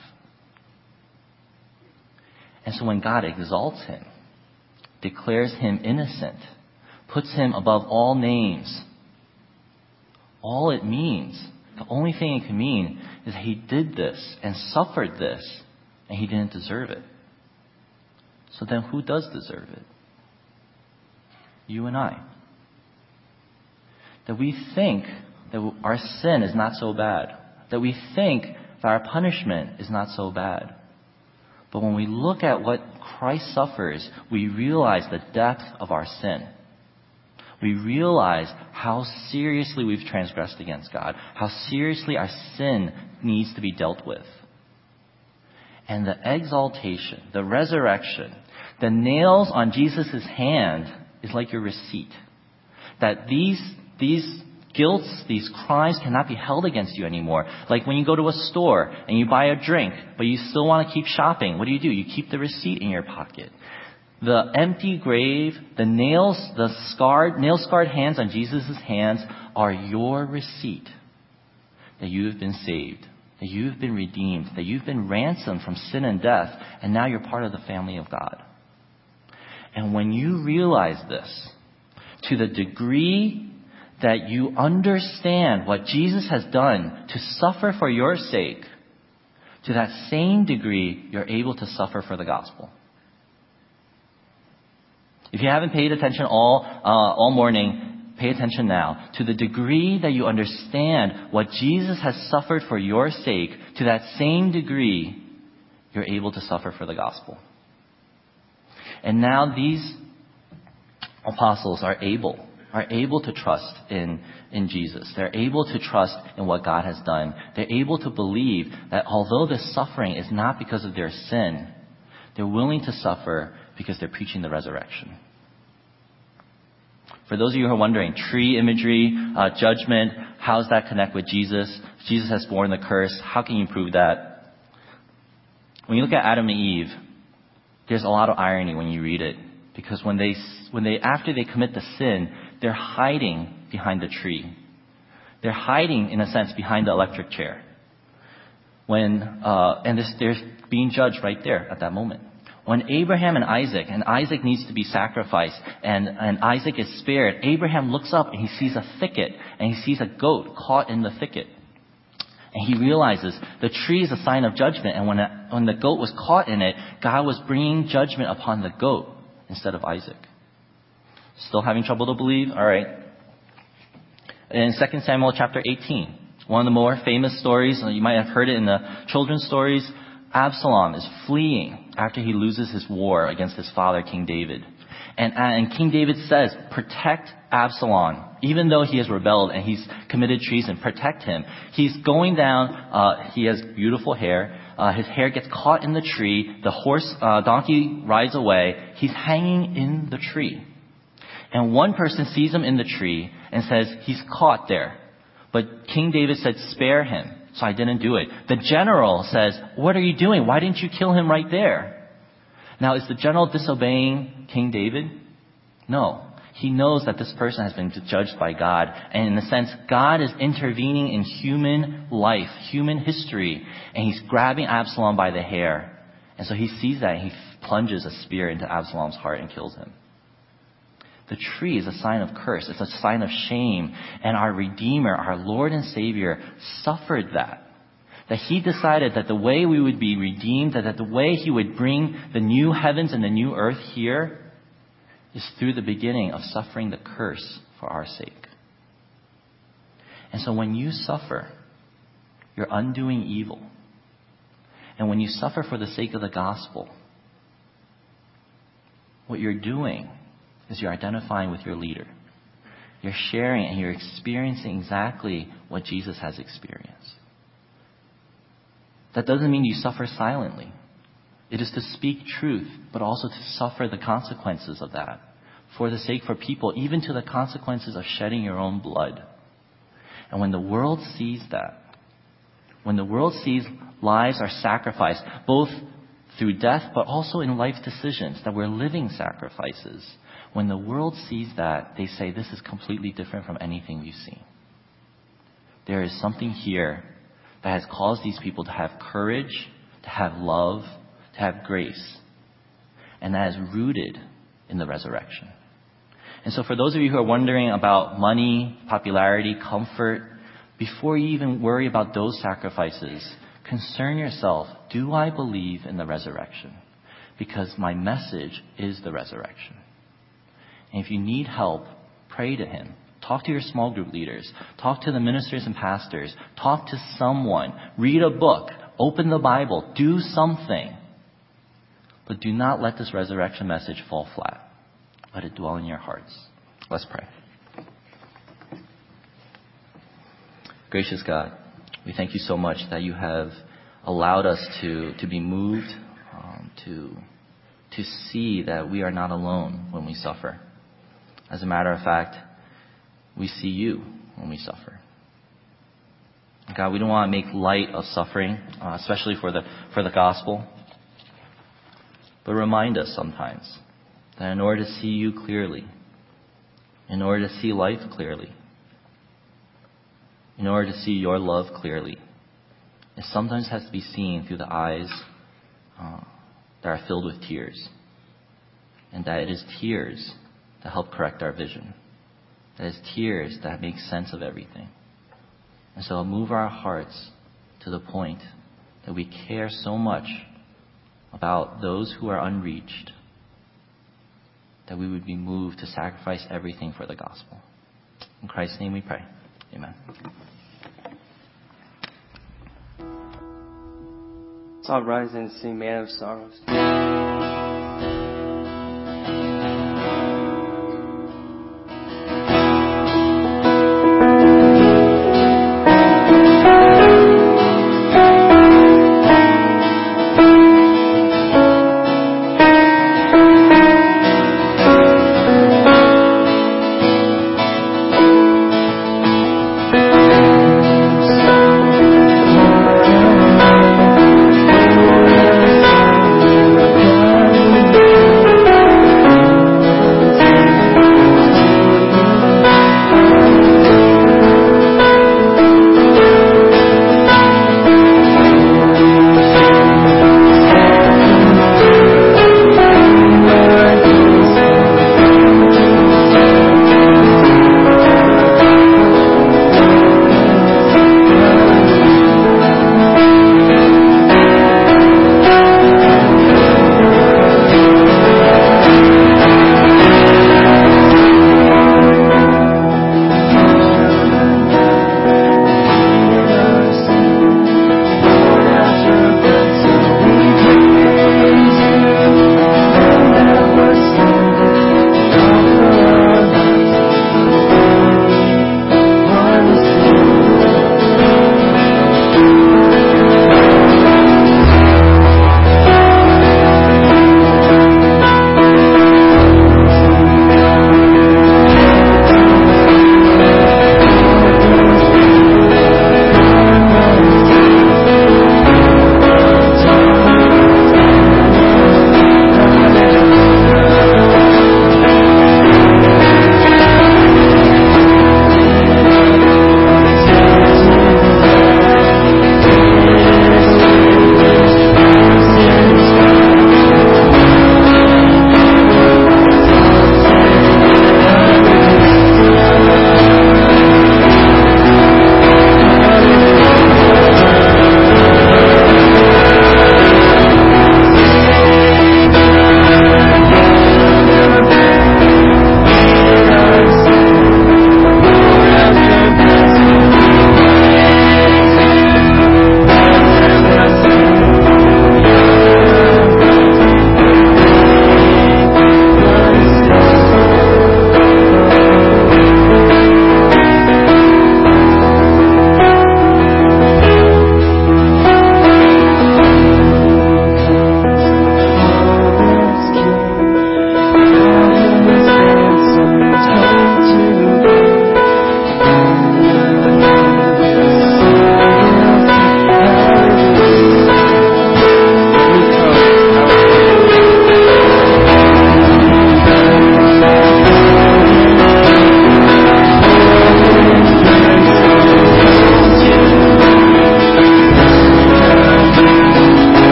And so when God exalts him, declares him innocent, puts him above all names, all it means, the only thing it can mean is he did this and suffered this and he didn't deserve it. So then who does deserve it? You and I. That we think that our sin is not so bad. That we think that our punishment is not so bad. But when we look at what Christ suffers, we realize the depth of our sin. We realize how seriously we've transgressed against God, how seriously our sin needs to be dealt with. And the exaltation, the resurrection, the nails on Jesus' hand is like your receipt. That these, these guilts, these crimes cannot be held against you anymore. Like when you go to a store and you buy a drink, but you still want to keep shopping, what do you do? You keep the receipt in your pocket. The empty grave, the nails, the scarred, nail-scarred hands on Jesus' hands are your receipt that you have been saved, that you have been redeemed, that you've been ransomed from sin and death, and now you're part of the family of God. And when you realize this, to the degree that you understand what Jesus has done to suffer for your sake, to that same degree, you're able to suffer for the gospel. If you haven't paid attention all uh, all morning, pay attention now. To the degree that you understand what Jesus has suffered for your sake, to that same degree, you're able to suffer for the gospel. And now these apostles are able, are able to trust in, in Jesus. They're able to trust in what God has done. They're able to believe that although this suffering is not because of their sin, They're willing to suffer because they're preaching the resurrection. For those of you who are wondering, tree imagery, uh, judgment, how does that connect with Jesus? Jesus has borne the curse. How can you prove that? When you look at Adam and Eve, there's a lot of irony when you read it. Because when they, when they, after they commit the sin, they're hiding behind the tree. They're hiding, in a sense, behind the electric chair. When, uh, and this, they're being judged right there at that moment. When Abraham and Isaac, and Isaac needs to be sacrificed, and, and Isaac is spared, Abraham looks up and he sees a thicket, and he sees a goat caught in the thicket. And he realizes the tree is a sign of judgment, and when, a, when the goat was caught in it, God was bringing judgment upon the goat instead of Isaac. Still having trouble to believe? All right. In Second Samuel chapter eighteen, one of the more famous stories, you might have heard it in the children's stories, Absalom is fleeing after he loses his war against his father, King David. And, and King David says, protect Absalom. Even though he has rebelled and he's committed treason, protect him. He's going down, uh, he has beautiful hair. Uh, his hair gets caught in the tree. The horse, uh, donkey rides away. He's hanging in the tree. And one person sees him in the tree and says, he's caught there. But King David said, spare him. So I didn't do it. The general says, what are you doing? Why didn't you kill him right there? Now, is the general disobeying King David? No. He knows that this person has been judged by God. And in a sense, God is intervening in human life, human history. And he's grabbing Absalom by the hair. And so he sees that and he plunges a spear into Absalom's heart and kills him. The tree is a sign of curse. It's a sign of shame. And our Redeemer, our Lord and Savior, suffered that. That he decided that the way we would be redeemed, that the way he would bring the new heavens and the new earth here is through the beginning of suffering the curse for our sake. And so when you suffer, you're undoing evil. And when you suffer for the sake of the gospel, what you're doing is you're identifying with your leader. You're sharing and you're experiencing exactly what Jesus has experienced. That doesn't mean you suffer silently. It is to speak truth, but also to suffer the consequences of that. For the sake for people, even to the consequences of shedding your own blood. And when the world sees that, when the world sees lives are sacrificed, both through death, but also in life decisions, that we're living sacrifices, when the world sees that, they say, this is completely different from anything we've seen. There is something here that has caused these people to have courage, to have love, to have grace. And that is rooted in the resurrection. And so for those of you who are wondering about money, popularity, comfort, before you even worry about those sacrifices, concern yourself, do I believe in the resurrection? Because my message is the resurrection. And if you need help, pray to him. Talk to your small group leaders. Talk to the ministers and pastors. Talk to someone. Read a book. Open the Bible. Do something. But do not let this resurrection message fall flat. Let it dwell in your hearts. Let's pray. Gracious God, we thank you so much that you have allowed us to, to be moved, um, to, to see that we are not alone when we suffer. As a matter of fact, we see you when we suffer. God, we don't want to make light of suffering, uh, especially for the for the gospel. But remind us sometimes that in order to see you clearly, in order to see life clearly, in order to see your love clearly, it sometimes has to be seen through the eyes uh, that are filled with tears. And that it is tears that help correct our vision. That is tears that make sense of everything. And so move our hearts to the point that we care so much about those who are unreached, that we would be moved to sacrifice everything for the gospel. In Christ's name we pray. Amen. Let's all rise and sing Man of Sorrows.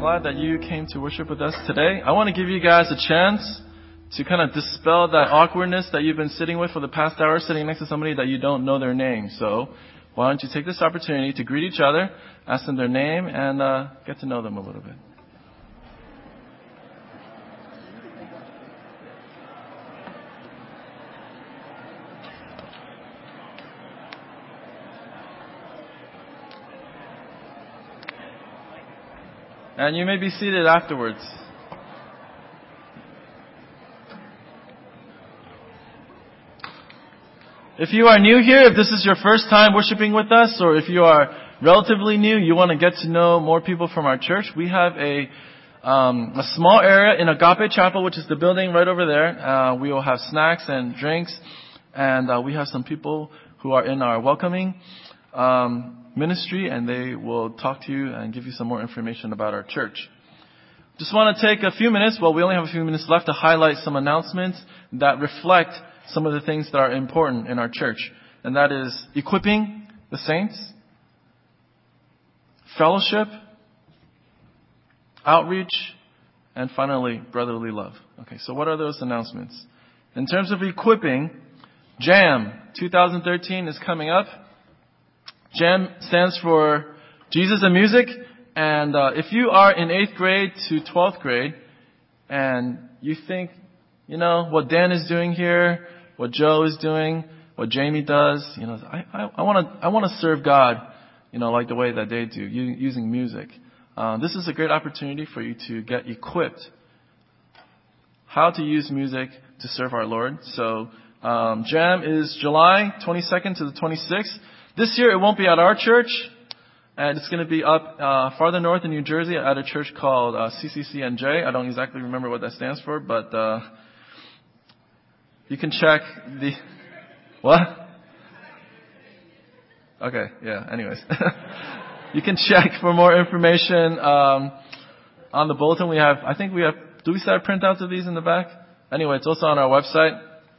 glad that you came to worship with us today. I want to give you guys a chance to kind of dispel that awkwardness that you've been sitting with for the past hour, sitting next to somebody that you don't know their name. So why don't you take this opportunity to greet each other, ask them their name, and uh, get to know them a little bit. And you may be seated afterwards. If you are new here, if this is your first time worshiping with us, or if you are relatively new, you want to get to know more people from our church, we have a um, a small area in Agape Chapel, which is the building right over there. Uh, we will have snacks and drinks, and uh, we have some people who are in our welcoming um ministry, and they will talk to you and give you some more information about our church. Just want to take a few minutes, well, we only have a few minutes left, to highlight some announcements that reflect some of the things that are important in our church. And that is equipping the saints, fellowship, outreach, and finally, brotherly love. Okay, so what are those announcements? In terms of equipping, JAM twenty thirteen is coming up. JAM stands for Jesus and Music. And uh, if you are in eighth grade to twelfth grade and you think, you know, what Dan is doing here, what Joe is doing, what Jamie does, you know, I want to I want to serve God, you know, like the way that they do, using music. Uh, this is a great opportunity for you to get equipped how to use music to serve our Lord. So um, JAM is July twenty-second to the twenty-sixth. This year it won't be at our church, and it's going to be up uh, farther north in New Jersey at a church called uh, C C C N J. I don't exactly remember what that stands for, but uh, you can check the what? Okay, yeah. Anyways, you can check for more information um, on the bulletin. We have, I think we have. Do we set printouts of these in the back? Anyway, it's also on our website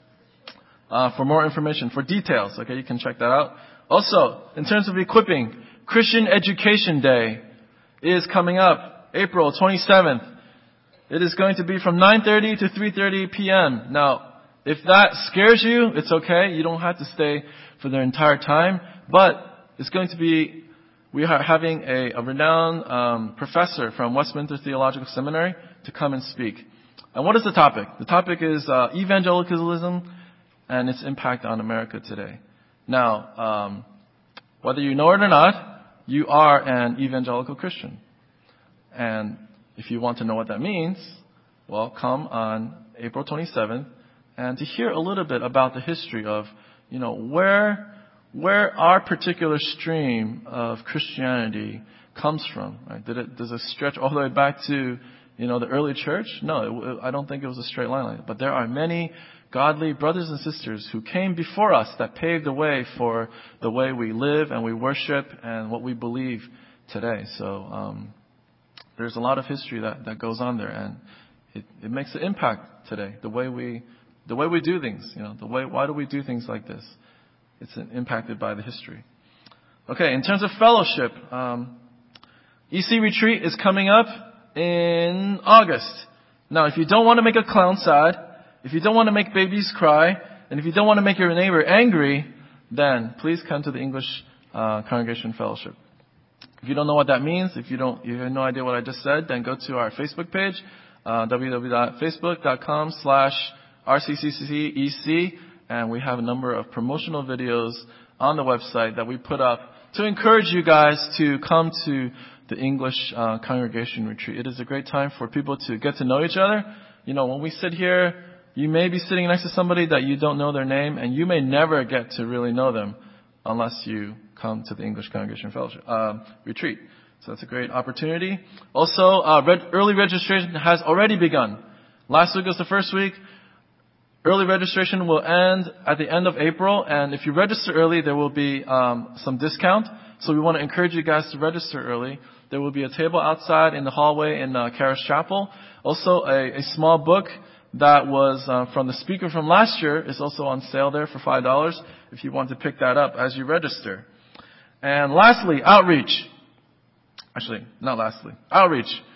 uh, for more information, for details. Okay, you can check that out. Also, in terms of equipping, Christian Education Day is coming up, April twenty-seventh. It is going to be from nine thirty to three thirty p.m. Now, if that scares you, it's okay. You don't have to stay for the entire time. But it's going to be, we are having a, a renowned um, professor from Westminster Theological Seminary to come and speak. And what is the topic? The topic is uh, evangelicalism and its impact on America today. Now, um, whether you know it or not, you are an evangelical Christian. And if you want to know what that means, well, come on April twenty-seventh and to hear a little bit about the history of, you know, where where our particular stream of Christianity comes from. Right? Did it does it stretch all the way back to, you know, the early church? No, it, I don't think it was a straight line like that. But there are many godly brothers and sisters who came before us that paved the way for the way we live and we worship and what we believe today. So um, there's a lot of history that, that goes on there, and it, it makes an impact today. The way we the way we do things, you know, the way why do we do things like this? It's impacted by the history. Okay, in terms of fellowship, um, E C Retreat is coming up in August. Now, if you don't want to make a clown sad, if you don't want to make babies cry, and if you don't want to make your neighbor angry, then please come to the English uh, Congregation Fellowship. If you don't know what that means, if you don't, you have no idea what I just said, then go to our Facebook page, uh, www.facebook.com slash RCCCEC, and we have a number of promotional videos on the website that we put up to encourage you guys to come to the English uh, Congregation Retreat. It is a great time for people to get to know each other. You know, when we sit here, you may be sitting next to somebody that you don't know their name, and you may never get to really know them unless you come to the English Congregation Fellowship uh, Retreat. So that's a great opportunity. Also, uh, red, early registration has already begun. Last week was the first week. Early registration will end at the end of April, and if you register early, there will be um, some discount. So we want to encourage you guys to register early. There will be a table outside in the hallway in uh, Caris Chapel. Also, a, a small book that was uh, from the speaker from last year is also on sale there for five dollars if you want to pick that up as you register. And lastly, outreach. Actually, not lastly. Outreach.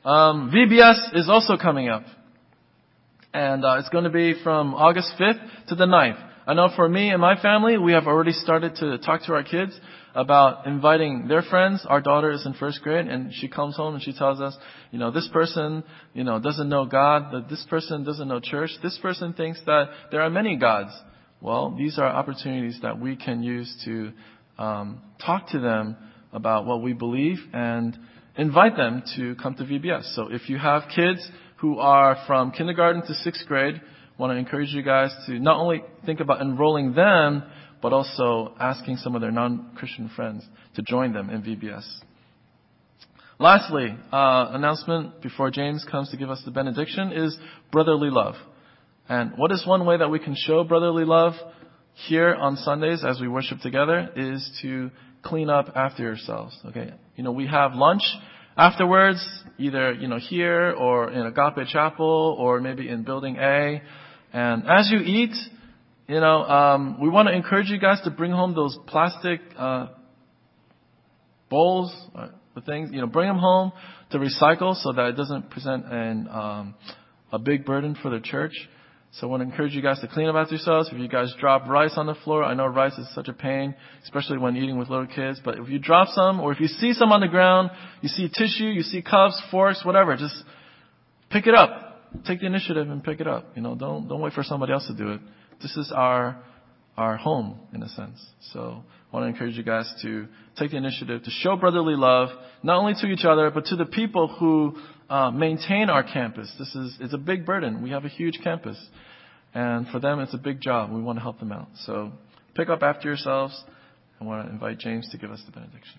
Um, V B S is also coming up. And uh, it's going to be from August fifth to the ninth. I know for me and my family, we have already started to talk to our kids about inviting their friends. Our daughter is in first grade, and she comes home and she tells us, you know, this person, you know, doesn't know God, that this person doesn't know church, this person thinks that there are many gods. Well, these are opportunities that we can use to um, talk to them about what we believe and invite them to come to V B S. So if you have kids who are from kindergarten to sixth grade, I want to encourage you guys to not only think about enrolling them, but also asking some of their non-Christian friends to join them in V B S. Lastly, uh, announcement before James comes to give us the benediction is brotherly love. And what is one way that we can show brotherly love here on Sundays as we worship together is to clean up after yourselves. Okay, you know, we have lunch afterwards, either, you know, here or in Agape Chapel or maybe in Building A. And as you eat, you know, um, we want to encourage you guys to bring home those plastic uh, bowls, uh, the things, you know, bring them home to recycle so that it doesn't present an um, a big burden for the church. So I want to encourage you guys to clean up after yourselves. If you guys drop rice on the floor, I know rice is such a pain, especially when eating with little kids. But if you drop some, or if you see some on the ground, you see tissue, you see cups, forks, whatever, just pick it up. Take the initiative and pick it up. You know, don't don't wait for somebody else to do it. This is our our home in a sense. So I want to encourage you guys to take the initiative to show brotherly love, not only to each other, but to the people who uh, maintain our campus. This is it's a big burden. We have a huge campus. And for them, it's a big job. We want to help them out. So pick up after yourselves. I want to invite James to give us the benediction.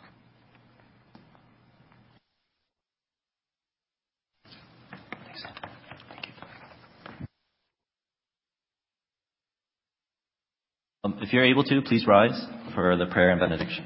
Um, if you're able to, please rise for the prayer and benediction.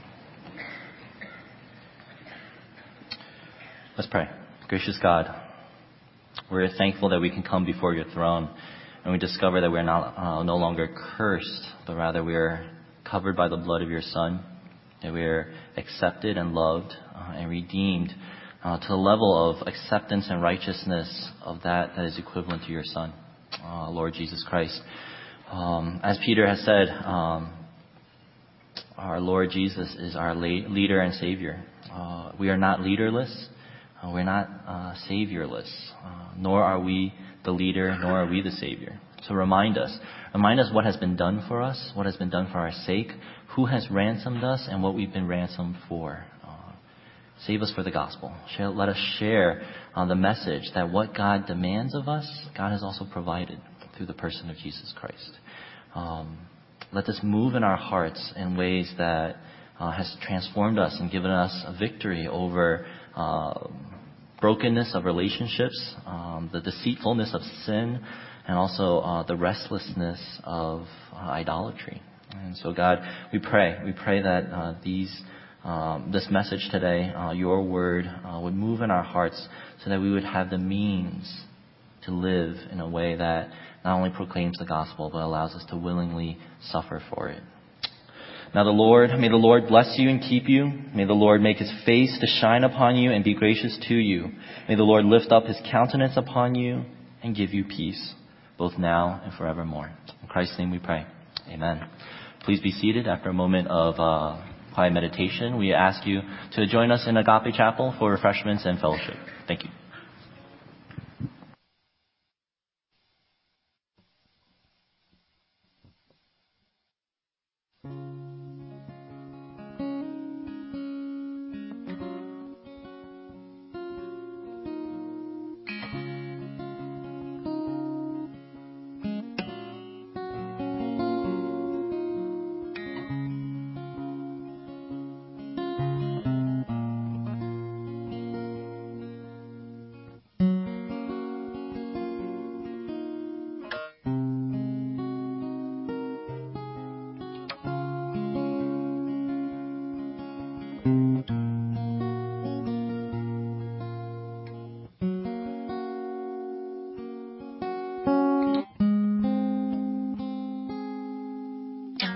Let's pray. Gracious God, we're thankful that we can come before your throne and we discover that we're not, uh, no longer cursed, but rather we are covered by the blood of your Son, that we are accepted and loved uh, and redeemed uh, to the level of acceptance and righteousness of that that is equivalent to your Son, uh, Lord Jesus Christ. Um, as Peter has said, um, our Lord Jesus is our la- leader and Savior. Uh, we are not leaderless. Uh, we're not uh, Saviorless. Uh, nor are we the leader, nor are we the Savior. So remind us. Remind us what has been done for us, what has been done for our sake, who has ransomed us, and what we've been ransomed for. Uh, save us for the gospel. Share, let us share uh, the message that what God demands of us, God has also provided through the person of Jesus Christ. Um, let this move in our hearts in ways that uh, has transformed us and given us a victory over uh, brokenness of relationships, um, the deceitfulness of sin, and also uh, the restlessness of uh, idolatry. And so, God, we pray. We pray that uh, these um, this message today, uh, your word, uh, would move in our hearts so that we would have the means to live in a way that not only proclaims the gospel, but allows us to willingly suffer for it. Now the Lord, may the Lord bless you and keep you. May the Lord make his face to shine upon you and be gracious to you. May the Lord lift up his countenance upon you and give you peace, both now and forevermore. In Christ's name we pray. Amen. Please be seated. After a moment of uh, quiet meditation, we ask you to join us in Agape Chapel for refreshments and fellowship. Thank you.